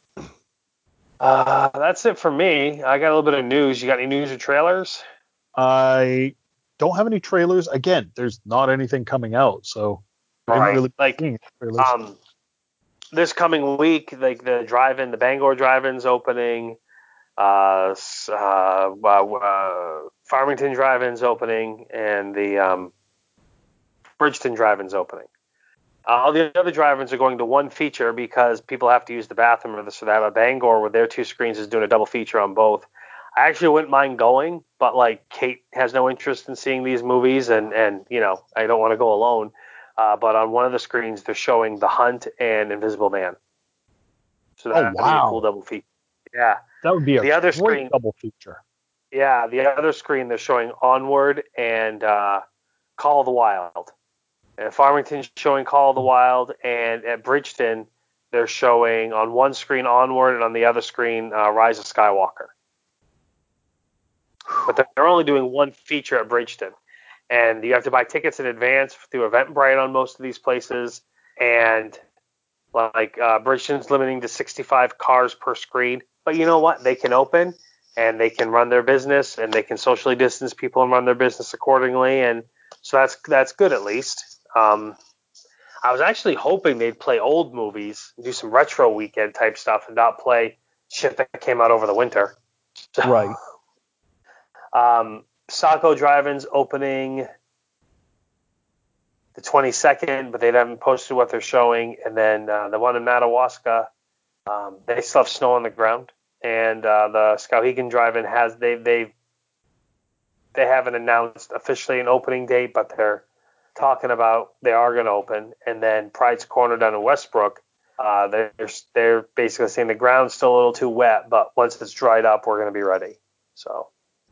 uh, that's it for me. I got a little bit of news. You got any news or trailers? I don't have any trailers. Again, there's not anything coming out, so I haven't Right. really Like, seen trailers. um, this coming week, like the drive-in, the Bangor drive-in's opening. Uh, s- uh, uh, uh, Farmington drive-in's opening, and the um, Bridgeton drive-in's opening. Uh, all the other drive-ins are going to one feature because people have to use the bathroom or this or that. But Bangor, with their two screens, is doing a double feature on both. I actually wouldn't mind going, but like Kate has no interest in seeing these movies, and and you know I don't want to go alone. Uh, but on one of the screens, they're showing The Hunt and Invisible Man, so Oh, that'd be a cool wow. double feature. Yeah. That would be a The other great screen, double feature. yeah, the other screen they're showing Onward and uh, Call of the Wild. At Farmington's showing Call of the Wild, and at Bridgeton, they're showing on one screen Onward and on the other screen uh, Rise of Skywalker. But they're only doing one feature at Bridgeton, and you have to buy tickets in advance through Eventbrite on most of these places. And like uh, Bridgeton's limiting to sixty-five cars per screen, but you know what? They can open and they can run their business, and they can socially distance people and run their business accordingly, and so that's that's good at least. Um, I was actually hoping they'd play old movies, do some retro weekend type stuff, and not play shit that came out over the winter. So, Right. um, Saco Drive-In's opening the twenty-second, but they haven't posted what they're showing. And then uh, the one in Madawaska, um, they still have snow on the ground. And uh, the Skowhegan Drive-In has they they they haven't announced officially an opening date, but they're talking about they are going to open. And then Pride's Corner down in Westbrook, uh, they're they're basically saying the ground's still a little too wet, but once it's dried up, we're going to be ready. So,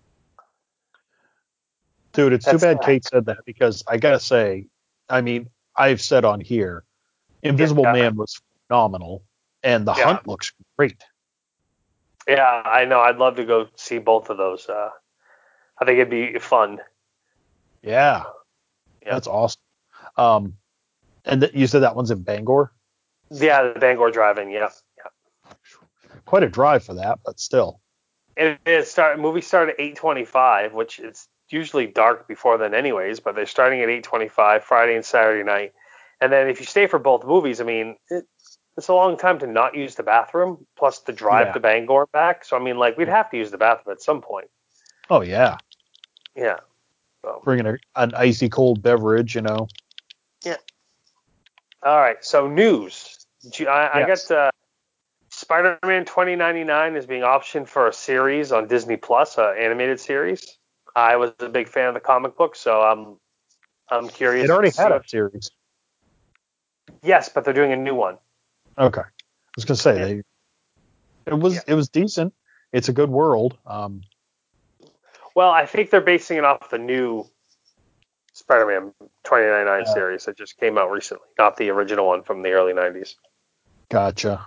Dude, it's too that's bad that. Kate said that because I gotta say, I mean, I've said on here, Invisible Yeah, Man was phenomenal, and The yeah, Hunt looks great. yeah. I know. I'd love to go see both of those. Uh, I think it'd be fun. Yeah, Yeah, that's awesome. Um, and th- you said that one's in Bangor? yeah. The Bangor Drive-In. Yeah, yeah. Quite a drive for that, but still. And it start movie started at eight twenty-five, which it's usually dark before then, anyways. But they're starting at eight twenty-five Friday and Saturday night. And then if you stay for both movies, I mean, it, it's a long time to not use the bathroom, plus the drive Yeah. to Bangor back. So I mean, like we'd have to use the bathroom at some point. Oh, yeah. Yeah. So Bringing a, an icy cold beverage, you know. yeah. All right. So news. Did you- I, I Yes. got uh, Spider-Man twenty ninety-nine is being optioned for a series on Disney Plus, an animated series. I was a big fan of the comic book, so I'm I'm curious It to already see had a what. series. Yes, but they're doing a new one. Okay. I was gonna say Yeah. they. It was Yeah. it was decent. It's a good world. Um. Well, I think they're basing it off the new Spider-Man twenty ninety-nine Uh, series that just came out recently, not the original one from the early nineties Gotcha.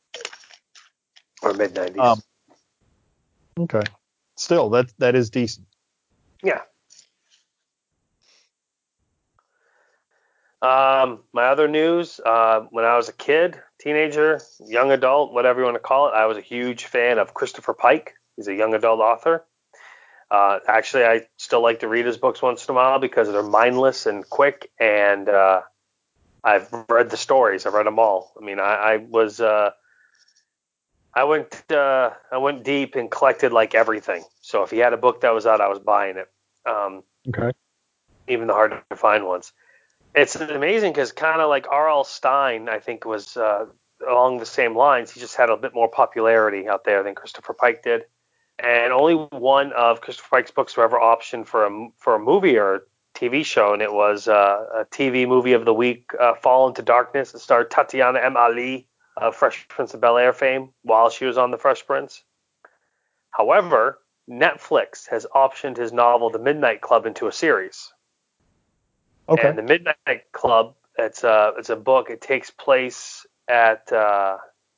or mid nineties. Um, okay. Still, that that is decent. Yeah. Um, my other news, uh, when I was a kid, teenager, young adult, whatever you want to call it, I was a huge fan of Christopher Pike. He's a young adult author. Uh, actually, I still like to read his books once in a while because they're mindless and quick, and uh, I've read the stories. I've read them all. I mean, I, I was uh, I went uh, I went deep and collected like everything. So if he had a book that was out, I was buying it. Um, Okay. even the hard to find ones. It's amazing because kind of like R L. Stine, I think, was uh, along the same lines. He just had a bit more popularity out there than Christopher Pike did. And only one of Christopher Pike's books were ever optioned for a, for a movie or T V show, and it was uh, a T V movie of the week, uh, Fall into Darkness. It starred Tatiana M. Ali of Fresh Prince of Bel-Air fame while she was on The Fresh Prince. However, Netflix has optioned his novel The Midnight Club into a series. Okay. And The Midnight Club, it's a, it's a book. It takes place at, uh,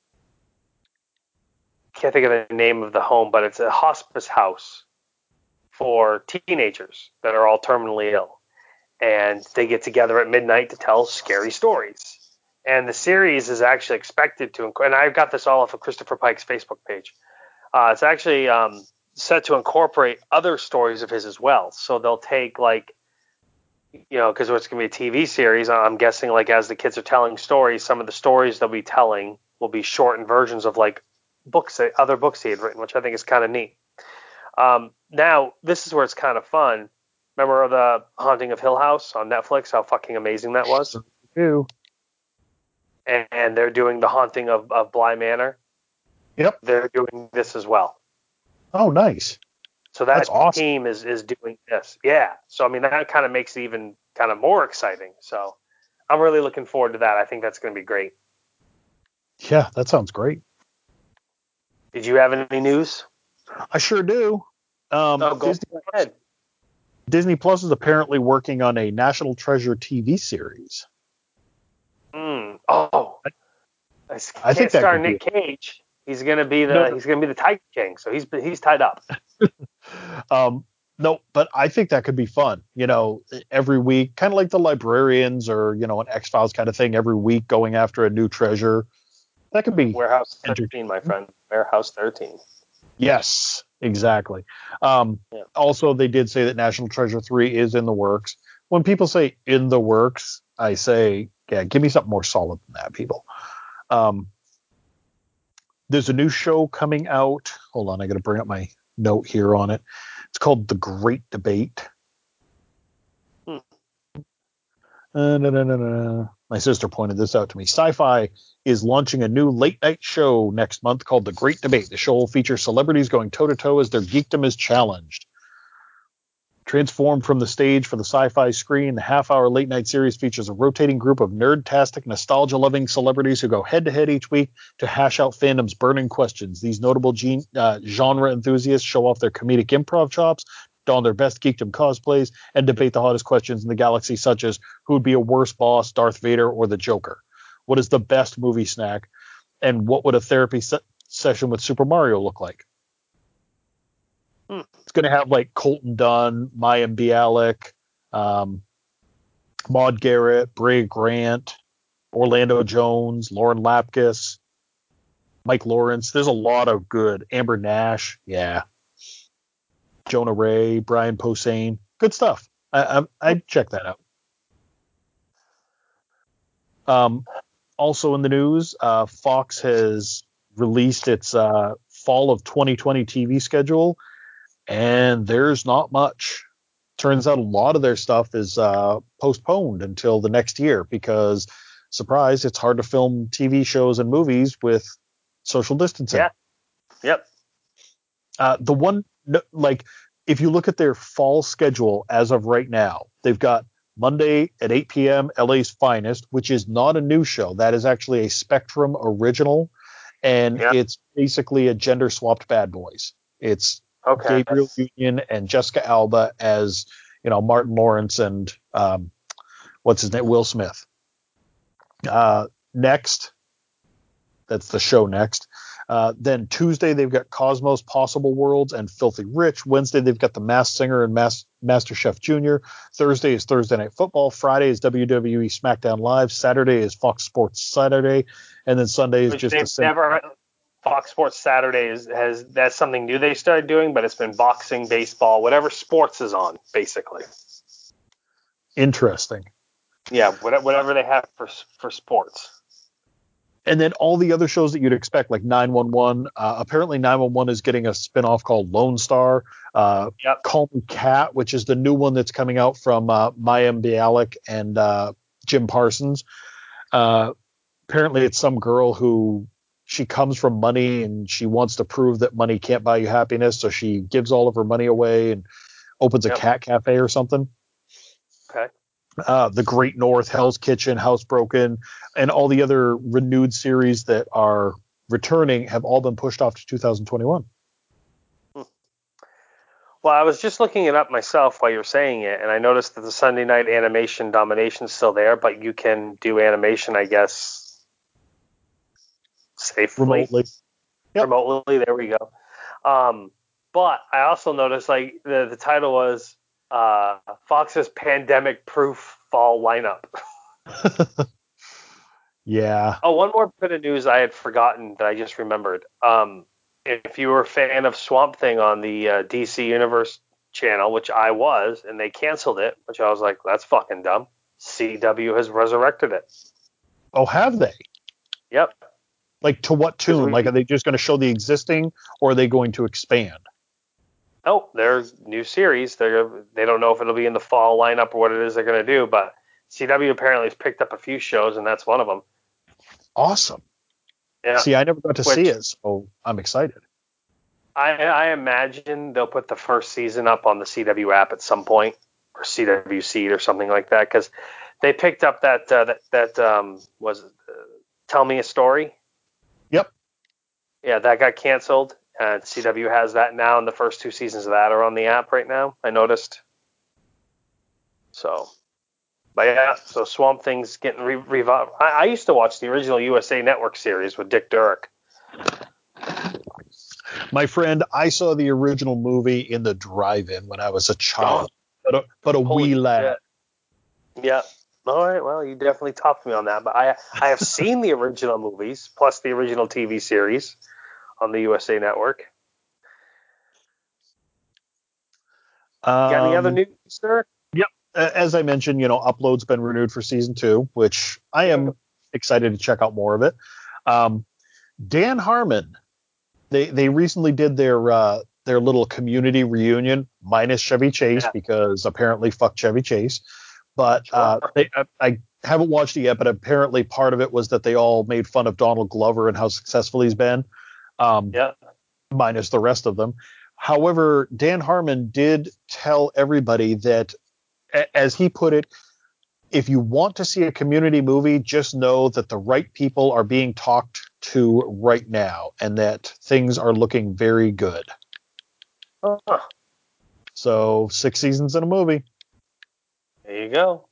can't think of the name of the home, but it's a hospice house for teenagers that are all terminally ill. And they get together at midnight to tell scary stories. And the series is actually expected to, and I've got this all off of Christopher Pike's Facebook page. Uh, it's actually um, set to incorporate other stories of his as well. So they'll take like, you know, because it's going to be a T V series, I'm guessing like as the kids are telling stories, some of the stories they'll be telling will be shortened versions of like books, that, other books he had written, which I think is kind of neat. Um, now, this is where it's kind of fun. Remember the Haunting of Hill House on Netflix? How fucking amazing that was. Ew. And, and they're doing the Haunting of, of Bly Manor. Yep. They're doing this as well. Oh, nice. So that That's awesome. team is, is doing this. Yeah. So, I mean, that kind of makes it even kind of more exciting. So I'm really looking forward to that. I think that's going to be great. Yeah, that sounds great. Did you have any news? I sure do. Um, Oh, go Disney, ahead. Disney Plus is apparently working on a National Treasure T V series. Mm. Oh, I, I can't I think that star could be- Nick Cage. He's gonna be the No, no. he's gonna be the Tiger King. So he's he's tied up. um, no, but I think that could be fun. You know, every week, kind of like the Librarians or, you know, an X-Files kind of thing, every week going after a new treasure. That could be Warehouse thirteen, my friend. Warehouse thirteen. Yes, exactly. Um, Yeah. Also, they did say that National Treasure three is in the works. When people say in the works, I say, yeah, give me something more solid than that, people. Um, there's a new show coming out. Hold on, I got to bring up my note here on it. It's called The Great Debate. Hmm. Uh, no, no, no, no. My sister pointed this out to me. Sci-Fi is launching a new late-night show next month called The Great Debate. The show will feature celebrities going toe-to-toe as their geekdom is challenged. Transformed from the stage for the Sci-Fi screen, the half-hour late-night series features a rotating group of nerd-tastic, nostalgia-loving celebrities who go head-to-head each week to hash out fandom's burning questions. These notable gen- uh, genre enthusiasts show off their comedic improv chops, don their best geekdom cosplays, and debate the hottest questions in the galaxy, such as who would be a worse boss, Darth Vader or the Joker? What is the best movie snack? And what would a therapy se- session with Super Mario look like? Hmm. It's going to have like Colton Dunn, Mayim Bialik, um, Maude Garrett, Bray Grant, Orlando Jones, Lauren Lapkus, Mike Lawrence. There's a lot of good. Amber Nash. Yeah. Jonah Ray, Brian Posehn. Good stuff. I, I, I'd check that out. Um, also in the news, uh, Fox has released its uh, fall of twenty twenty T V schedule, and there's not much. Turns out a lot of their stuff is uh, postponed until the next year because, surprise, it's hard to film T V shows and movies with social distancing. Yeah. Yep. Uh, the one, like, if you look at their fall schedule as of right now, they've got Monday at eight p.m. L A's Finest, which is not a new show. That is actually a Spectrum original, and Yeah. it's basically a gender-swapped Bad Boys. It's Okay. Gabriel Union and Jessica Alba as you know, Martin Lawrence and um, what's his name, Will Smith. Uh, next, that's the show next. Uh, then Tuesday they've got Cosmos Possible Worlds and Filthy Rich. Wednesday they've got The Masked Singer and Mas- Master Chef Junior Thursday is Thursday Night Football. Friday is W W E SmackDown Live. Saturday is Fox Sports Saturday, and then Sunday is Which just they've a sim- never Fox Sports Saturday is, has that's something new they started doing, but it's been boxing, baseball, whatever sports is on, basically. Interesting. Yeah, whatever, whatever they have for for sports. And then all the other shows that you'd expect, like nine one one. Uh, apparently nine one one is getting a spinoff called Lone Star. Uh, Yep. Call Me Kat, which is the new one that's coming out from uh, Mayim Bialik and uh, Jim Parsons. Uh, apparently it's some girl who she comes from money and she wants to prove that money can't buy you happiness. So she gives all of her money away and opens a Yep. cat cafe or something. Okay. Uh, the Great North, Hell's Kitchen, Housebroken, and all the other renewed series that are returning have all been pushed off to two thousand twenty-one. Hmm. Well, I was just looking it up myself while you were saying it, and I noticed that the Sunday night animation domination's still there, but you can do animation, I guess, safely. Remotely. Yep. Remotely, there we go. Um, but I also noticed, like, the, the title was uh, Fox's pandemic-proof fall lineup. Yeah. Oh, one more bit of news I had forgotten that I just remembered. Um, if you were a fan of Swamp Thing on the uh, D C Universe channel, which I was, and they canceled it, which I was like, that's fucking dumb. C W has resurrected it. Oh, have they? Yep. Like, to what tune? we- Like, are they just going to show the existing, or are they going to expand? Oh, there's new series. They're they don't know if it'll be in the fall lineup or what it is they're going to do, but C W apparently has picked up a few shows, and that's one of them. Awesome. Yeah. See, I never got to Which- see it, so I'm excited. I, I imagine they'll put the first season up on the C W app at some point, or C W Seed or something like that, because they picked up that uh, that that um, was it, uh, Tell Me a Story. Yep. Yeah, that got canceled. And C W has that now, and the first two seasons of that are on the app right now. I noticed. So, but yeah, so Swamp Thing's getting re- revived. I, I used to watch the original U S A Network series with Dick Durek. My friend, I saw the original movie in the drive-in when I was a child, but a, but a Holy wee lad. shit. Yeah. All right. Well, you definitely topped me on that. But I I have seen the original movies plus the original T V series on the U S A Network. You got any Um, other news, sir? Yep. A- As I mentioned, you know, Upload's been renewed for season two, which I am excited to check out more of it. Um, Dan Harmon, they they recently did their uh, their little community reunion minus Chevy Chase Yeah. because apparently fuck Chevy Chase. But uh, Sure. they, I, I haven't watched it yet, but apparently part of it was that they all made fun of Donald Glover and how successful he's been, um, Yeah. minus the rest of them. However, Dan Harmon did tell everybody that, a- as he put it, if you want to see a community movie, just know that the right people are being talked to right now and that things are looking very good. Huh. So six seasons in a movie. There you go.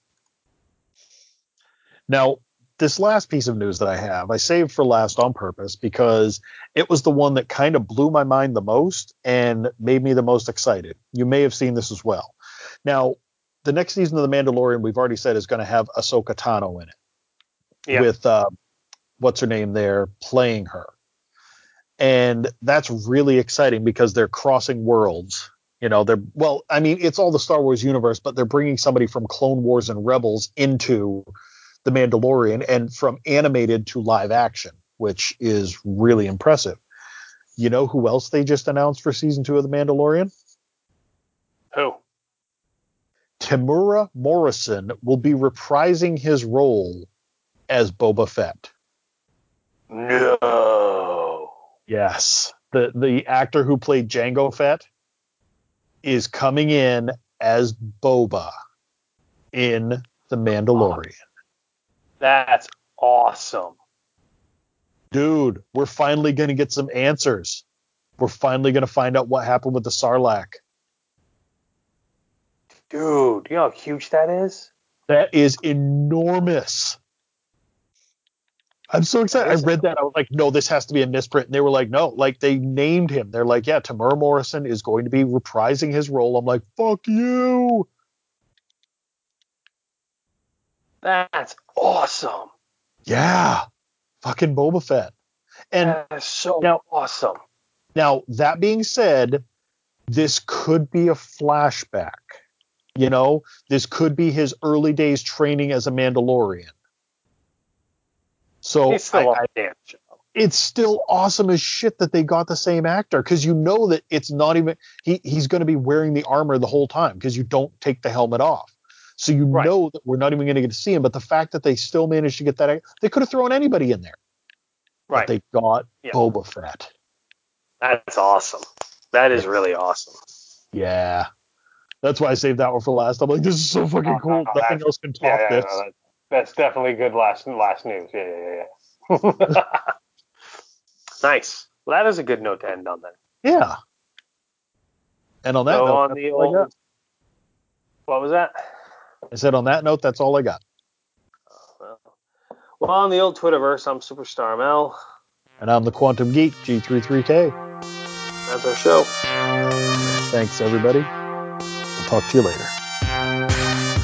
Now, this last piece of news that I have, I saved for last on purpose because it was the one that kind of blew my mind the most and made me the most excited. You may have seen this as well. Now, the next season of The Mandalorian, we've already said, is going to have Ahsoka Tano in it. Yeah. With, uh, what's her name there, playing her. And that's really exciting because they're crossing worlds. You know, they're, well, I mean, it's all the Star Wars universe, but they're bringing somebody from Clone Wars and Rebels into The Mandalorian and from animated to live action, which is really impressive. You know who else they just announced for season two of The Mandalorian? Who? Tamura Morrison will be reprising his role as Boba Fett. No. Yes. The the actor who played Jango Fett is coming in as Boba in The Mandalorian. That's awesome. Dude, we're finally going to get some answers. We're finally going to find out what happened with the Sarlacc. Dude, you know how huge that is? That is enormous. I'm so excited. I read that. I was like, no, this has to be a misprint. And they were like, no, like they named him. They're like, yeah, Tamura Morrison is going to be reprising his role. I'm like, fuck you. That's awesome. Yeah. Fucking Boba Fett. And that is so now, awesome. Now, that being said, this could be a flashback. You know, this could be his early days training as a Mandalorian. So He's still I, on I, the damn show. It's still awesome as shit that they got the same actor, because you know that it's not even he, he's going to be wearing the armor the whole time because you don't take the helmet off. So you right. know that we're not even going to get to see him. But the fact that they still managed to get that, they could have thrown anybody in there. Right. But they got yeah. Boba Fett. That's awesome. That is yeah. really awesome. Yeah. That's why I saved that one for last. I'm like, this is so fucking no, cool. No, no, Nothing else can top yeah, yeah, this. No, that, that's definitely good last last news. Yeah, yeah, yeah. Nice. Well, that is a good note to end on then. Yeah. And on that so note, on that's the all old, I got. What was that? I said on that note, that's all I got. Well, well on the old Twitterverse, I'm Superstar Mel. And I'm the Quantum Geek, G thirty-three K. That's our show. Thanks, everybody. We'll talk to you later.